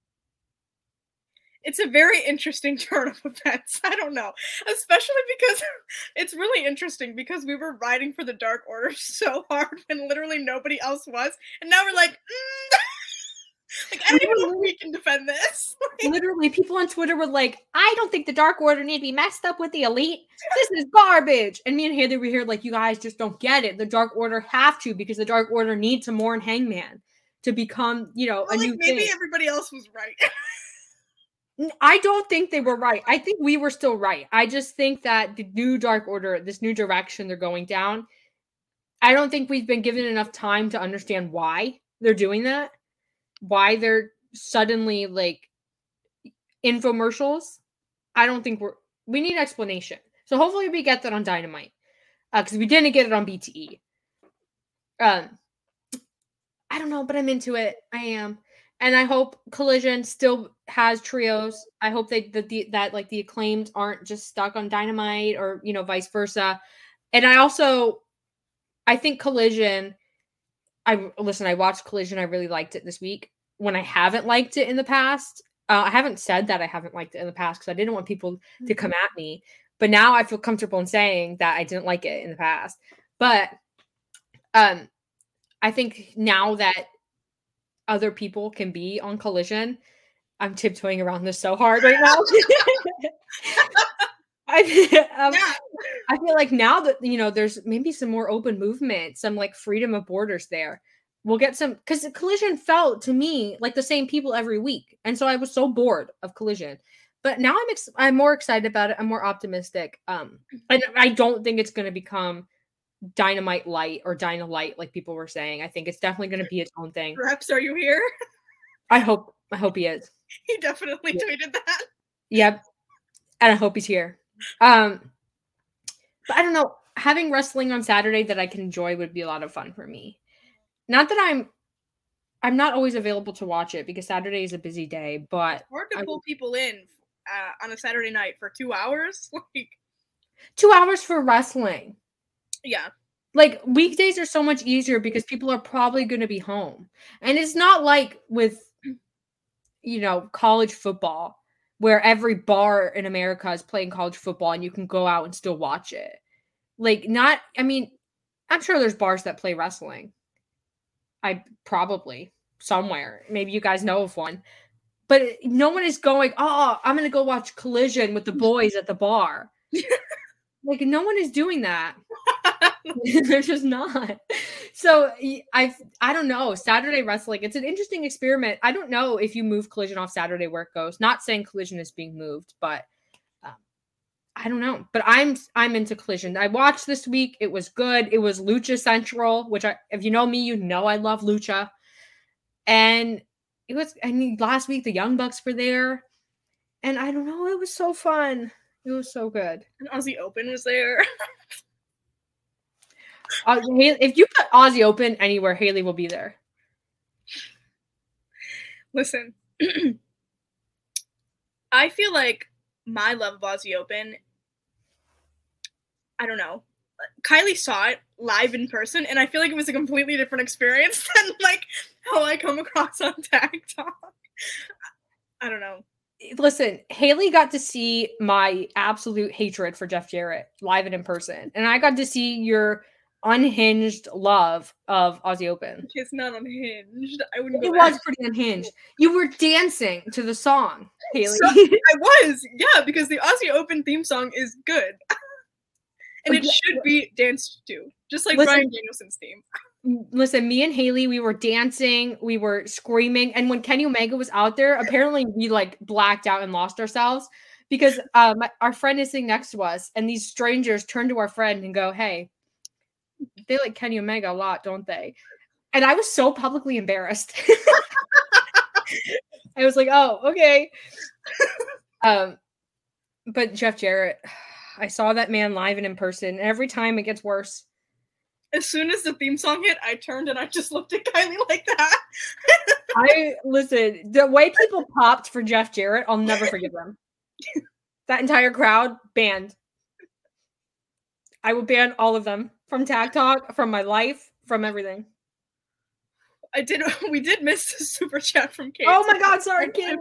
D: It's a very interesting turn of events. I don't know. Especially because it's really interesting because we were riding for the Dark Order so hard when literally nobody else was. And now we're like, mm. Like, I don't even know if we can defend this.
C: Literally, people on Twitter were like, I don't think the Dark Order need to be messed up with the Elite. This is garbage. And me and Heather were here like, you guys just don't get it. The Dark Order have to because the Dark Order needs to mourn Hangman to become, you know,
D: well,
C: a
D: like,
C: new
D: maybe
C: thing.
D: Everybody else was right.
C: I don't think they were right. I think we were still right. I just think that the new Dark Order, this new direction they're going down, I don't think we've been given enough time to understand why they're doing that. Why they're suddenly like infomercials. I don't think we're we need explanation. So hopefully we get that on Dynamite. Uh, because we didn't get it on B T E. Um I don't know, but I'm into it. I am. And I hope Collision still has trios. I hope they that the that like the acclaimed aren't just stuck on Dynamite or, you know, vice versa. And I also I think Collision I listen, I watched Collision. I really liked it this week. When I haven't liked it in the past, uh, I haven't said that I haven't liked it in the past because I didn't want people to come at me. But now I feel comfortable in saying that I didn't like it in the past. But um, I think now that other people can be on Collision, I'm tiptoeing around this so hard right now. I, um, yeah. I feel like now that, you know, there's maybe some more open movement, some like freedom of borders there. We'll get some, because Collision felt to me like the same people every week. And so I was so bored of Collision. But now I'm ex- I'm more excited about it. I'm more optimistic. Um, and I don't think it's going to become Dynamite Light or Dynalite like people were saying. I think it's definitely going to be its own thing.
D: Reps, are you here?
C: I hope, I hope he is.
D: He definitely yeah. tweeted that.
C: Yep. And I hope he's here. Um, but I don't know. Having wrestling on Saturday that I can enjoy would be a lot of fun for me. Not that I'm, I'm not always available to watch it because Saturday is a busy day. But
D: it's hard to
C: I,
D: pull people in uh, on a Saturday night for two hours. Like
C: two hours for wrestling.
D: Yeah.
C: Like weekdays are so much easier because people are probably going to be home, and it's not like with, you know, college football, where every bar in America is playing college football and you can go out and still watch it. Like not, I mean, I'm sure there's bars that play wrestling. I probably somewhere, maybe you guys know of one, but no one is going, oh, I'm going to go watch Collision with the boys at the bar. Like no one is doing that. They're just not. So I I don't know. Saturday wrestling, it's an interesting experiment. I don't know if you move Collision off Saturday where it goes. Not saying Collision is being moved, but um, I don't know. But I'm I'm into Collision. I watched this week. It was good. It was Lucha Central, which I, if you know me, you know I love Lucha. And it was, I mean, last week the Young Bucks were there. And I don't know, it was so fun. It was so good.
D: And Aussie Open was there.
C: Uh, if you put Aussie Open anywhere, Haley will be there.
D: Listen, I feel like my love of Aussie Open, I don't know. Kylie saw it live in person, and I feel like it was a completely different experience than like how I come across on Tag Talk. I don't know.
C: Listen, Haley got to see my absolute hatred for Jeff Jarrett live and in person, and I got to see your unhinged love of Aussie Open.
D: It's not unhinged. I wouldn't. Go
C: it
D: there.
C: was pretty unhinged. You were dancing to the song, Haley.
D: So, I was, yeah, because the Aussie Open theme song is good, and it should be danced to, just like
C: listen,
D: Bryan Danielson's theme.
C: Listen, me and Haley, we were dancing, we were screaming, and when Kenny Omega was out there, apparently we like blacked out and lost ourselves because um, our friend is sitting next to us, and these strangers turn to our friend and go, "Hey, they like Kenny Omega a lot, don't they?" And I was so publicly embarrassed. I was like, "Oh, okay." um, but Jeff Jarrett, I saw that man live and in person, and every time it gets worse.
D: As soon as the theme song hit, I turned and I just looked at Kylie like that.
C: I listen, the way people popped for Jeff Jarrett, I'll never forgive them. That entire crowd banned. I would ban all of them from Tag Talk, from my life, from everything.
D: I did. We did miss the super chat from Kate.
C: Oh my God, sorry, Kate.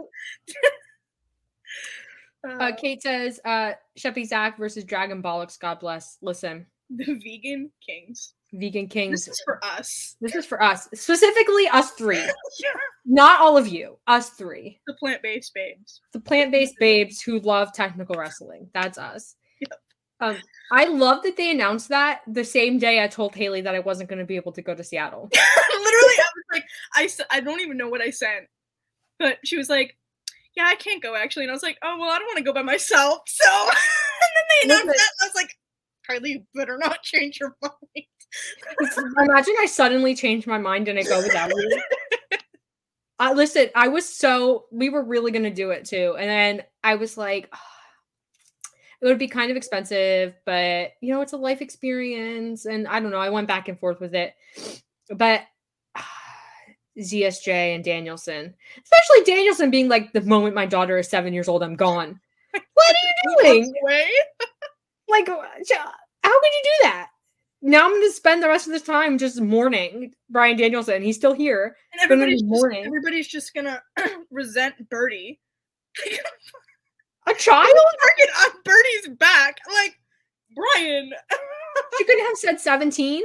C: uh, Kate says, uh, Sheppy Zach versus Dragon Bollocks. God bless. Listen.
D: The Vegan Kings.
C: Vegan Kings.
D: This is for us.
C: This is for us. Specifically us three.
D: Yeah.
C: Not all of you. Us three.
D: The plant-based babes.
C: The plant-based babes who love technical wrestling. That's us.
D: Yep.
C: Um, I love that they announced that the same day I told Haley that I wasn't going to be able to go to Seattle.
D: Literally, I was like, I, I don't even know what I sent. But she was like, yeah, I can't go actually. And I was like, oh, well, I don't want to go by myself. So, and then they announced
C: Listen,
D: that. I was like, Kylie, better not change your mind.
C: Imagine I suddenly change my mind and I go without you. Uh, listen, I was so, we were really going to do it too. And then I was like, oh, it would be kind of expensive, but you know, it's a life experience. And I don't know, I went back and forth with it. But uh, Z S J and Danielson, especially Danielson being like, the moment my daughter is seven years old, I'm gone. What are you doing? Like, how could you do that? Now I'm going to spend the rest of this time just mourning Bryan Danielson. He's still here.
D: And everybody's just, everybody's just going to resent Birdie.
C: A child?
D: Target on Birdie's back. Like, Bryan.
C: You couldn't have said seventeen?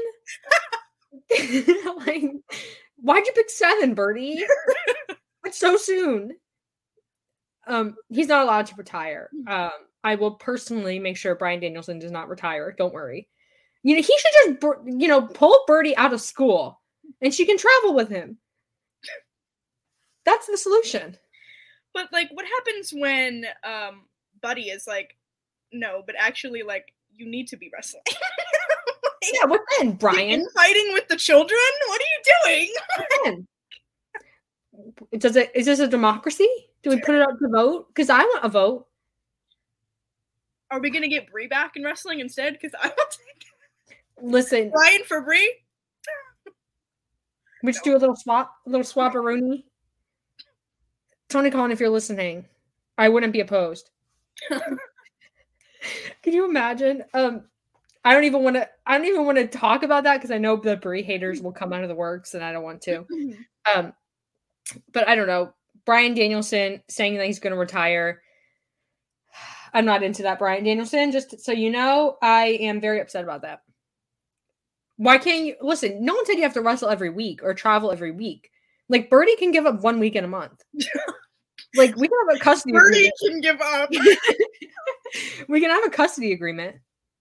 C: Like, why'd you pick seven, Birdie? It's so soon. Um, he's not allowed to retire. Um, I will personally make sure Bryan Danielson does not retire. Don't worry. You know, he should just, you know, pull Birdie out of school and she can travel with him. That's the solution.
D: But, like, what happens when um, Buddy is like, no, but actually, like, you need to be wrestling? Like,
C: yeah, what then, Bryan?
D: Fighting with the children? What are you doing?
C: What then? Does it, is this a democracy? Do we put it up to vote? Because I want a vote.
D: Are we going to get Brie back in wrestling instead? Because I want to.
C: Listen,
D: Bryan for Brie.
C: We just no. do a little swap, a little swap-a-rooney. Tony Khan, if you're listening, I wouldn't be opposed. Can you imagine? Um, I don't even want to. I don't even want to talk about that because I know the Brie haters will come out of the works, and I don't want to. Um, but I don't know. Bryan Danielson saying that he's going to retire. I'm not into that, Bryan Danielson. Just so you know, I am very upset about that. Why can't you listen? No one said you have to wrestle every week or travel every week. Like Birdie can give up one week in a month. Like we can have a custody
D: Birdie
C: agreement.
D: can give up.
C: We can have a custody agreement.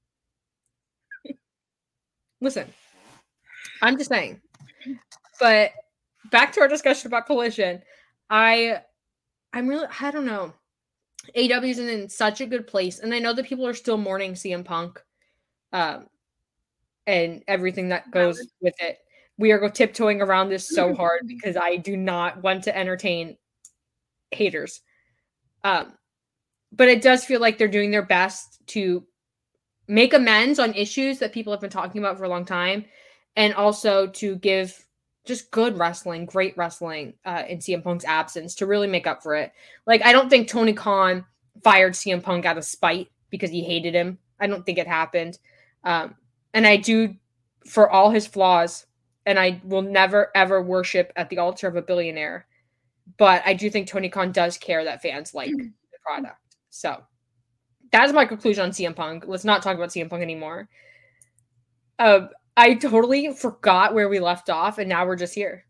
C: Listen, I'm just saying. But back to our discussion about Collision. I, I'm really, I don't know. A E W is in such a good place, and I know that people are still mourning C M Punk. Um. And everything that goes with it. We are go tiptoeing around this so hard because I do not want to entertain haters. Um, but it does feel like they're doing their best to make amends on issues that people have been talking about for a long time, and also to give just good wrestling, great wrestling uh, in C M Punk's absence to really make up for it. Like, I don't think Tony Khan fired C M Punk out of spite because he hated him. I don't think it happened. Um, And I do, for all his flaws, and I will never, ever worship at the altar of a billionaire, but I do think Tony Khan does care that fans like the product. So that's my conclusion on C M Punk. Let's not talk about C M Punk anymore. Uh, I totally forgot where we left off, and now we're just here.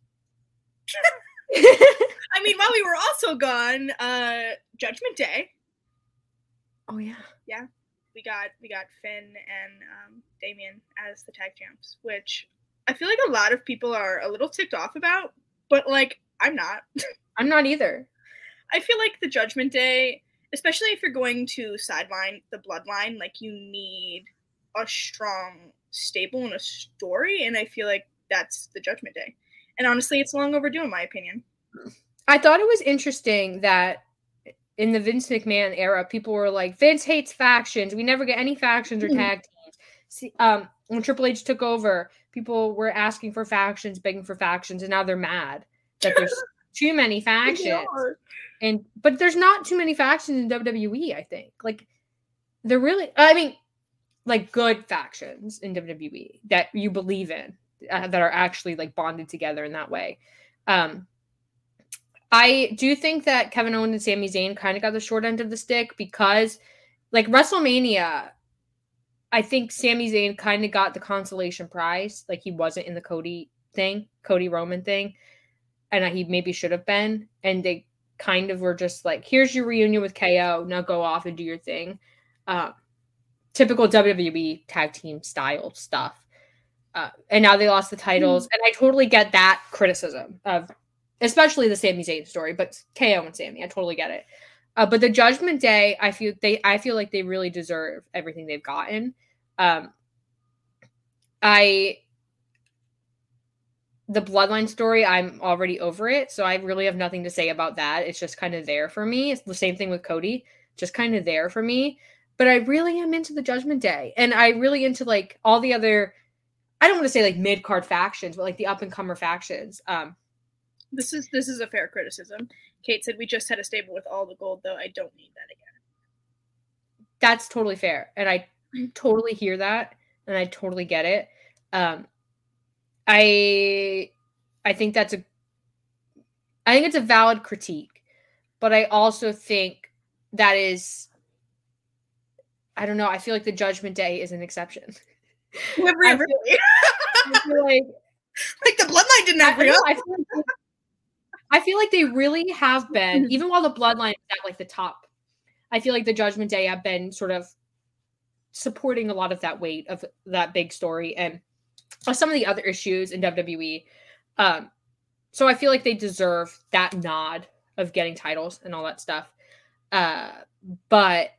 D: I mean, while we were also gone, uh, Judgment Day.
C: Oh, yeah.
D: Yeah. We got we got Finn and um, Damian as the tag champs, which I feel like a lot of people are a little ticked off about, but like I'm not.
C: I'm not either.
D: I feel like the Judgment Day, especially if you're going to sideline the bloodline, like you need a strong stable and a story, and I feel like that's the Judgment Day. And honestly, it's long overdue in my opinion.
C: I thought it was interesting that in the Vince McMahon era, people were like, Vince hates factions. We never get any factions or tag teams. See, um, when Triple H took over, people were asking for factions, begging for factions, and now they're mad that there's too many factions. And but there's not too many factions in W W E, I think. Like, they're really, I mean, like good factions in W W E that you believe in, uh, that are actually like bonded together in that way. Um, I do think that Kevin Owens and Sami Zayn kind of got the short end of the stick because, like, WrestleMania, I think Sami Zayn kind of got the consolation prize. Like, he wasn't in the Cody thing, Cody Roman thing, and he maybe should have been. And they kind of were just like, here's your reunion with K O. Now go off and do your thing. Uh, typical W W E tag team style stuff. Uh, and now they lost the titles. Mm. And I totally get that criticism of, especially the Sami Zayn story, but K O and Sami, I totally get it. Uh, but the Judgment Day, I feel they, I feel like they really deserve everything they've gotten. Um, I, the Bloodline story, I'm already over it. So I really have nothing to say about that. It's just kind of there for me. It's the same thing with Cody, just kind of there for me. But I really am into the Judgment Day. And I really into like all the other, I don't want to say like mid-card factions, but like the up-and-comer factions. Um,
D: This is this is a fair criticism. Kate said we just had a stable with all the gold, though. I don't need that again.
C: That's totally fair. And I totally hear that. And I totally get it. Um, I I think that's a I think it's a valid critique. But I also think that is I don't know, I feel like the Judgment Day is an exception.
D: Yeah,
C: I
D: really?
C: feel, I feel like
D: like the Bloodline didn't have
C: I,
D: real.
C: I, feel like, I feel like they really have been, even while the Bloodline is at like the top, I feel like the Judgment Day have been sort of supporting a lot of that weight of that big story and some of the other issues in W W E. Um, so I feel like they deserve that nod of getting titles and all that stuff. Uh, but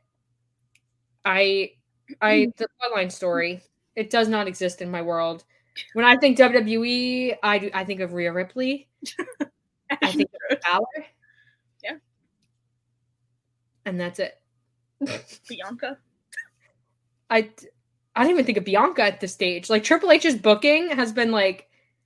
C: I, I, the Bloodline story, it does not exist in my world. When I think W W E, I do, I think of Rhea Ripley. I think of Balor.
D: Yeah.
C: And that's it.
D: Bianca.
C: I, I don't even think of Bianca at this stage. Like Triple H's booking has been like,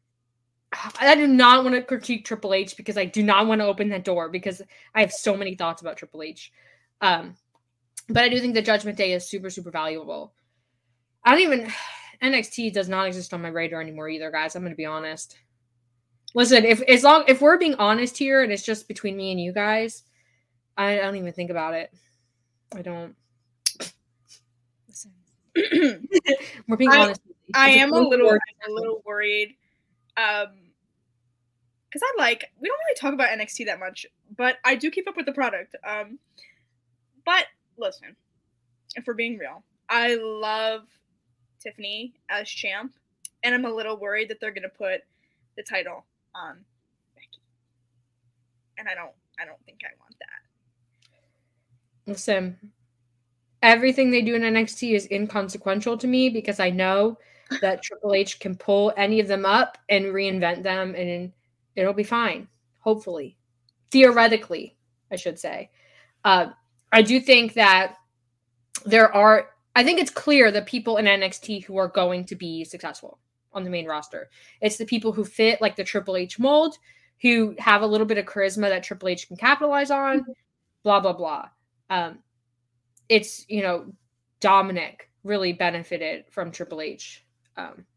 C: I do not want to critique Triple H because I do not want to open that door because I have so many thoughts about Triple H. Um, but I do think the Judgment Day is super, super valuable. I don't even, N X T does not exist on my radar anymore either, guys. I'm going to be honest. Listen, if as long if we're being honest here and it's just between me and you guys, I, I don't even think about it. I don't.
D: Listen.
C: We're being
D: I,
C: honest.
D: I
C: It's
D: am a little a little worried. Um because I like we don't really talk about N X T that much, but I do keep up with the product. Um but listen, if we're being real, I love Tiffany as champ, and I'm a little worried that they're gonna put the title on Becky. And I don't I don't think I want that.
C: Listen, everything they do in N X T is inconsequential to me because I know that Triple H can pull any of them up and reinvent them and it'll be fine. Hopefully. Theoretically, I should say. Uh, I do think that there are, I think it's clear the people in N X T who are going to be successful on the main roster. It's the people who fit like the Triple H mold, who have a little bit of charisma that Triple H can capitalize on, blah, blah, blah. Um, it's, you know, Dominic really benefited from Triple H. Um,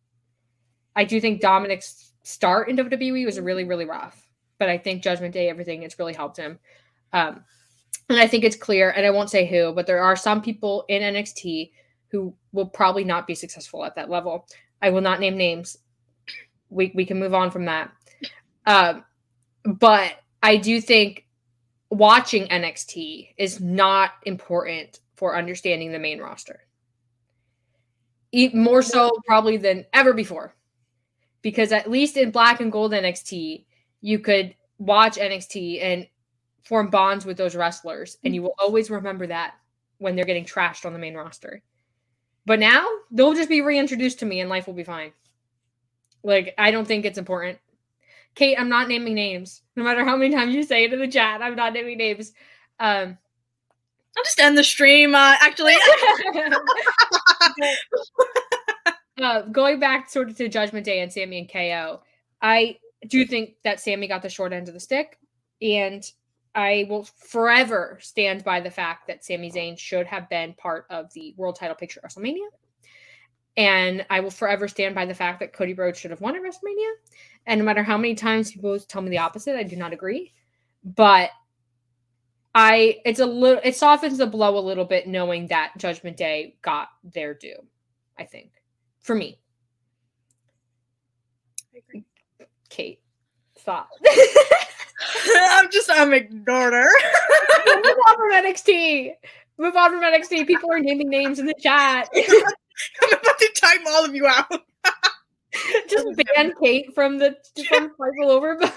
C: I do think Dominic's start in W W E was really, really rough, but I think Judgment Day, everything, it's really helped him. Um, and I think it's clear, and I won't say who, but there are some people in N X T who will probably not be successful at that level. I will not name names. We we can move on from that. Um, but I do think watching N X T is not important for understanding the main roster. More so probably than ever before. Because at least in Black and Gold N X T, you could watch N X T and form bonds with those wrestlers. And you will always remember that when they're getting trashed on the main roster. But now, they'll just be reintroduced to me and life will be fine. Like, I don't think it's important. Kate, I'm not naming names. No matter how many times you say it in the chat, I'm not naming names. Um,
D: I'll just end the stream, uh, actually.
C: uh, going back sort of to Judgment Day and Sammy and K O, I do think that Sammy got the short end of the stick. And I will forever stand by the fact that Sami Zayn should have been part of the world title picture at WrestleMania. And I will forever stand by the fact that Cody Rhodes should have won at WrestleMania. And no matter how many times people tell me the opposite, I do not agree. But I, it's a little, it softens the blow a little bit knowing that Judgment Day got their due, I think, for me.
D: I agree.
C: Kate, stop.
D: I'm just, I'm ignoring her.
C: Move on from N X T. Move on from N X T. People are naming names in the chat.
D: I'm about to time all of you out.
C: Just ban Kate from the from Cycle Over, but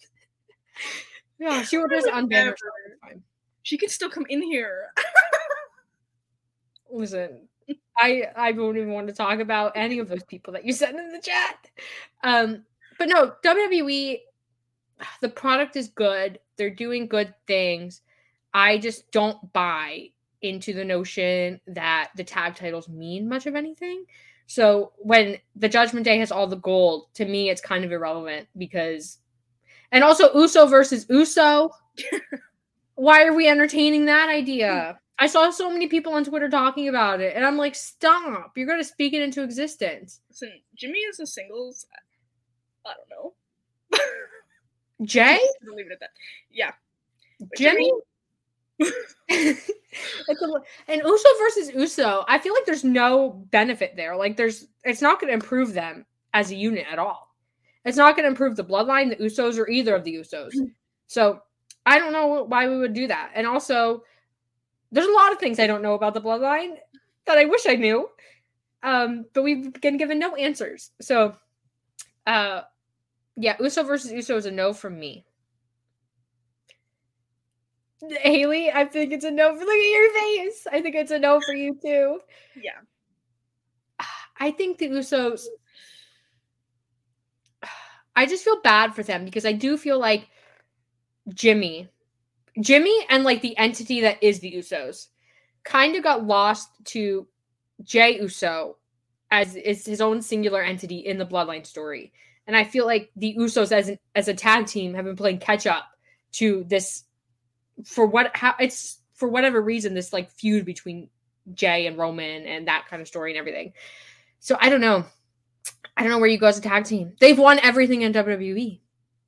C: yeah, she will just unban herself.
D: She can still come in here.
C: Listen, I I don't even want to talk about any of those people that you sent in the chat. Um, but no, W W E, the product is good. They're doing good things. I just don't buy into the notion that the tag titles mean much of anything. So when the Judgment Day has all the gold, to me, it's kind of irrelevant because, and also Uso versus Uso. Why are we entertaining that idea? I saw so many people on Twitter talking about it, and I'm like, stop. You're going to speak it into existence.
D: Listen, Jimmy is a singles. I don't know.
C: Jay?
D: I'll leave it at that. Yeah. But
C: Jimmy? It's a, and Uso versus Uso, I feel like there's no benefit there. Like, there's, it's not going to improve them as a unit at all. It's not going to improve the bloodline, the Usos, or either of the Usos. So, I don't know why we would do that. And also, there's a lot of things I don't know about the bloodline that I wish I knew. Um, but we've been given no answers. So, uh, yeah, Uso versus Uso is a no from me. Haley, I think it's a no. For, look at your face. I think it's a no for you too.
D: Yeah.
C: I think the Usos, I just feel bad for them because I do feel like Jimmy, Jimmy and like the entity that is the Usos kind of got lost to Jey Uso as is his own singular entity in the Bloodline story. And I feel like the Usos as an, as a tag team have been playing catch up to this for what how it's for whatever reason, this like feud between Jey and Roman and that kind of story and everything. So I don't know. I don't know where you go as a tag team. They've won everything in W W E.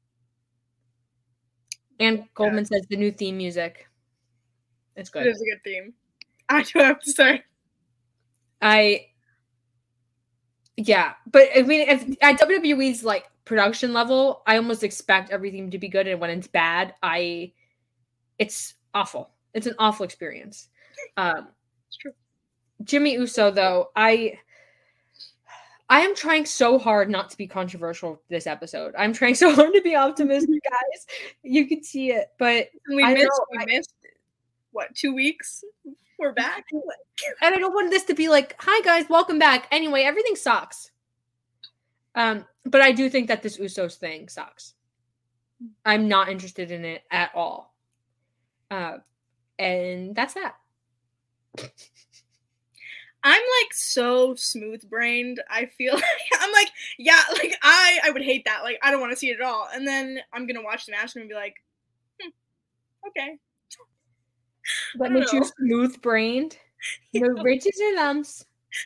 C: And Goldman yeah. says the new theme music. It's good.
D: It is a good theme. I do have to say.
C: I yeah, but I mean, if at W W E's like production level, I almost expect everything to be good, and when it's bad, I it's awful. It's an awful experience. Um,
D: it's true.
C: Jimmy Uso, though, I I am trying so hard not to be controversial this episode. I'm trying so hard to be optimistic, guys. You can see it, but
D: we
C: I
D: missed.
C: know,
D: we
C: I,
D: missed what two weeks? We're back.
C: And I don't want this to be like, hi guys, welcome back. Anyway, everything sucks. Um, but I do think that this Usos thing sucks. I'm not interested in it at all. Uh, and that's that.
D: I'm like so smooth brained. I feel like I'm like, yeah, like I, I would hate that. Like, I don't want to see it at all. And then I'm going to watch the match and be like, hmm, okay.
C: That makes you smooth brained. No ridges or lumps.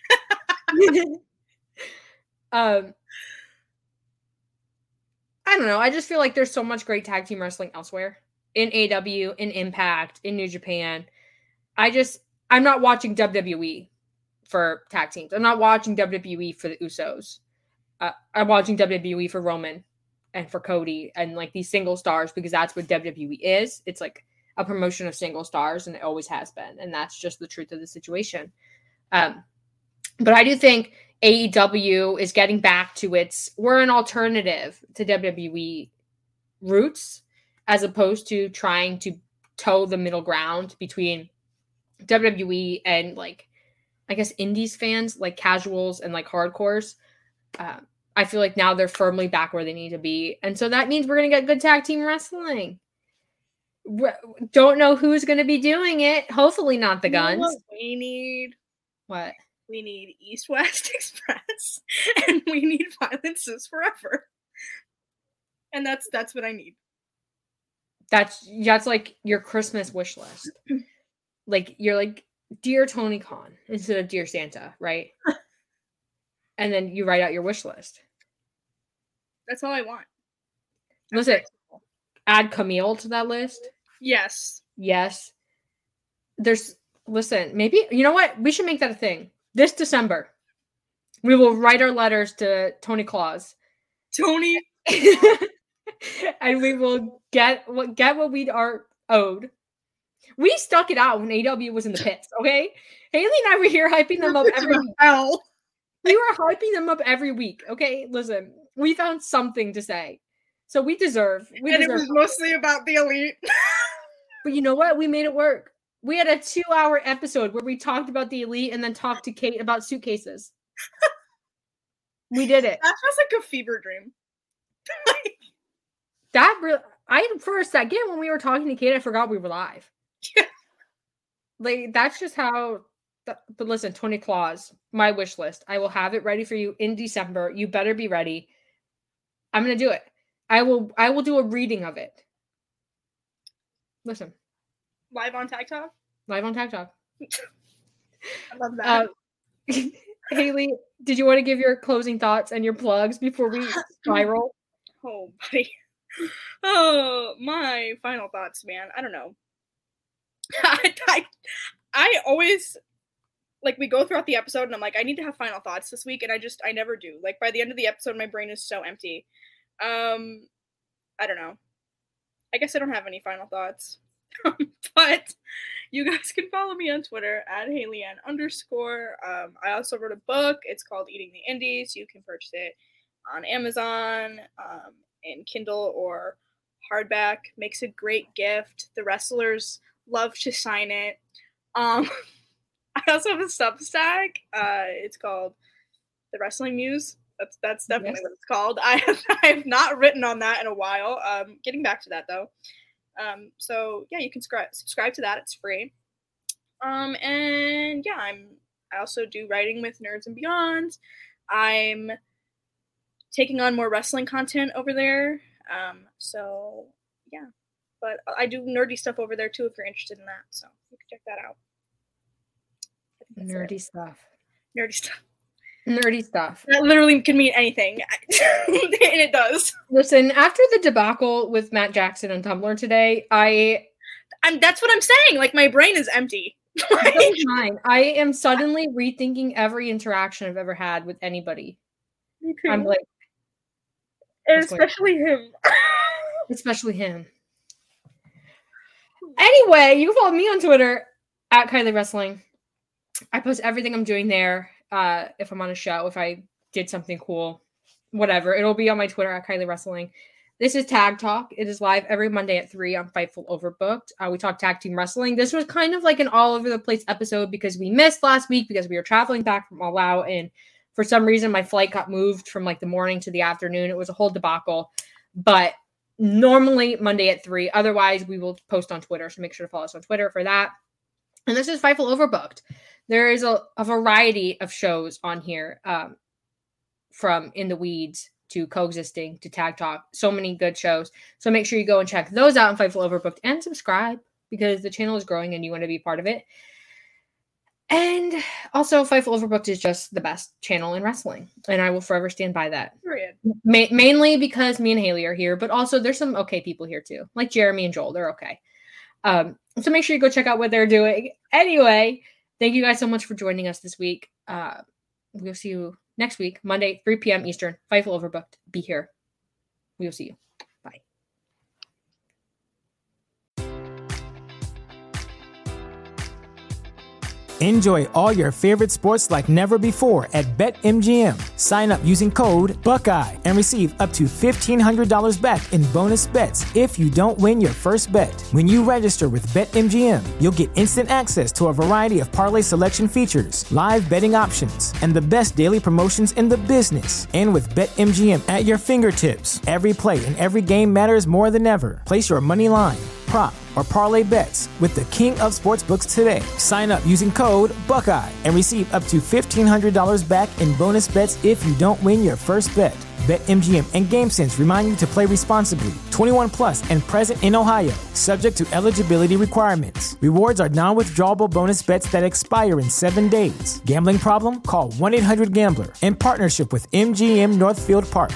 C: um, I don't know. I just feel like there's so much great tag team wrestling elsewhere. In A E W, in Impact, in New Japan. I just, I'm not watching W W E for tag teams. I'm not watching W W E for the Usos. Uh, I'm watching W W E for Roman and for Cody and like these single stars because that's what W W E is. It's like a promotion of single stars, and it always has been. And that's just the truth of the situation. Um, but I do think A E W is getting back to its, we're an alternative to W W E roots, as opposed to trying to toe the middle ground between W W E and like, I guess indies fans, like casuals and like hardcores. Uh, I feel like now they're firmly back where they need to be. And so that means we're going to get good tag team wrestling. We don't know who's going to be doing it. Hopefully not the Guns.
D: You know what we need?
C: What?
D: We need East West Express and we need Violence is Forever. And that's that's what I need.
C: That's that's like your Christmas wish list. Like you're like, Dear Tony Khan instead of Dear Santa, right? And then you write out your wish list.
D: That's all I want.
C: Listen, add Camille to that list.
D: Yes.
C: Yes. There's, listen, maybe, you know what? We should make that a thing. This December, we will write our letters to Tony Claus.
D: Tony.
C: And we will get what get what we are owed. We stuck it out when A E W was in the pits, okay? Haley and I were here hyping them up every week.
D: Hell.
C: We were hyping them up every week, okay? Listen, we found something to say. So we deserve. We
D: and
C: deserve
D: it was mostly about the Elite.
C: But you know what? We made it work. We had a two-hour episode where we talked about the Elite and then talked to Kate about suitcases. We did it.
D: That was like a fever dream.
C: That really, I for a second when we were talking to Kate, I forgot we were live.
D: Yeah.
C: Like that's just how. But listen, twenty claws, my wish list. I will have it ready for you in December. You better be ready. I'm gonna do it. I will. I will do a reading of it. Listen,
D: live on TikTok.
C: Live on TikTok.
D: I love that.
C: Uh, Haley, did you want to give your closing thoughts and your plugs before we spiral?
D: Oh, buddy. Oh, my final thoughts, man. I don't know. I, I, I always, like, we go throughout the episode, and I'm like, I need to have final thoughts this week, and I just, I never do. Like, by the end of the episode, my brain is so empty. Um, I don't know. I guess I don't have any final thoughts. But you guys can follow me on Twitter at HaleyAnn underscore. Um, I also wrote a book. It's called Eating the Indies. You can purchase it on Amazon, um, in Kindle or hardback. Makes a great gift. The wrestlers love to sign it. Um, I also have a Substack. Uh, it's called The Wrestling Muse. That's that's definitely yes. what it's called. I have I have not written on that in a while. Um, getting back to that though. Um, so yeah, you can subscribe subscribe to that. It's free. Um, and yeah, I'm I also do writing with Nerds and Beyond. I'm taking on more wrestling content over there. Um, so yeah, but I do nerdy stuff over there too if you're interested in that. So you can check that out.
C: Nerdy
D: it.
C: stuff.
D: Nerdy stuff.
C: Nerdy stuff.
D: That literally can mean anything. And it does.
C: Listen, after the debacle with Matt Jackson on Tumblr today, I...
D: And that's what I'm saying. Like, my brain is empty.
C: Mine. I am suddenly rethinking every interaction I've ever had with anybody.
D: Me too.
C: I'm like...
D: And especially him.
C: Especially him. Anyway, you can follow me on Twitter, at Kylie Wrestling. I post everything I'm doing there. Uh, if I'm on a show, if I did something cool, whatever, it'll be on my Twitter at Kylie Wrestling. This is Tag Talk. It is live every Monday at three on Fightful Overbooked. Uh, we talk tag team wrestling. This was kind of like an all over the place episode because we missed last week because we were traveling back from All Out, and for some reason my flight got moved from like the morning to the afternoon. It was a whole debacle, but normally Monday at three. Otherwise, we will post on Twitter, so make sure to follow us on Twitter for that. And this is Fightful Overbooked. There is a, a variety of shows on here, um, from In the Weeds to Coexisting to Tag Talk. So many good shows. So make sure you go and check those out on Fightful Overbooked and subscribe because the channel is growing and you want to be part of it. And also, Fightful Overbooked is just the best channel in wrestling, and I will forever stand by that.
D: Period.
C: Ma- mainly because me and Haley are here, but also there's some okay people here too, like Jeremy and Joel. They're okay. Um, so make sure you go check out what they're doing. Anyway, thank you guys so much for joining us this week. Uh, we'll see you next week, Monday, three p.m. Eastern. Fightful Overbooked. Be here. We will see you. Bye.
A: Enjoy all your favorite sports like never before at BetMGM. Sign up using code Buckeye and receive up to fifteen hundred dollars back in bonus bets if you don't win your first bet. When you register with BetMGM, you'll get instant access to a variety of parlay selection features, live betting options, and the best daily promotions in the business. And with BetMGM at your fingertips, every play and every game matters more than ever. Place your money line, prop, or parlay bets with the king of sportsbooks today. Sign up using code Buckeye and receive up to fifteen hundred dollars back in bonus bets if you don't win your first bet. BetMGM and GameSense remind you to play responsibly. twenty-one plus and present in Ohio, subject to eligibility requirements. Rewards are non-withdrawable bonus bets that expire in seven days. Gambling problem? Call one eight hundred gambler in partnership with M G M Northfield Park.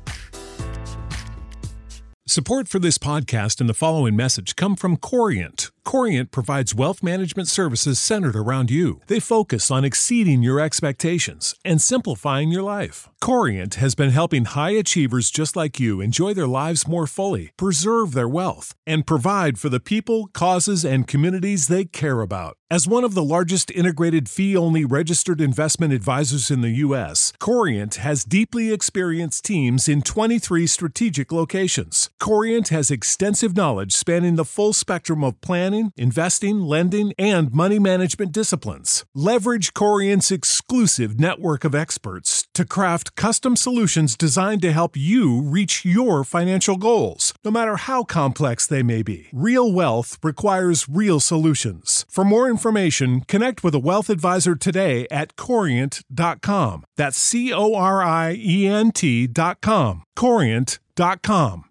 E: Support for this podcast and the following message come from Corient. Corient provides wealth management services centered around you. They focus on exceeding your expectations and simplifying your life. Corient has been helping high achievers just like you enjoy their lives more fully, preserve their wealth, and provide for the people, causes, and communities they care about. As one of the largest integrated fee-only registered investment advisors in the U S, Corient has deeply experienced teams in twenty-three strategic locations. Corient has extensive knowledge spanning the full spectrum of planning, investing, lending, and money management disciplines. Leverage Corient's exclusive network of experts to craft custom solutions designed to help you reach your financial goals, no matter how complex they may be. Real wealth requires real solutions. For more information, connect with a wealth advisor today at corient dot com. That's C O R I E N T dot com. corient dot com.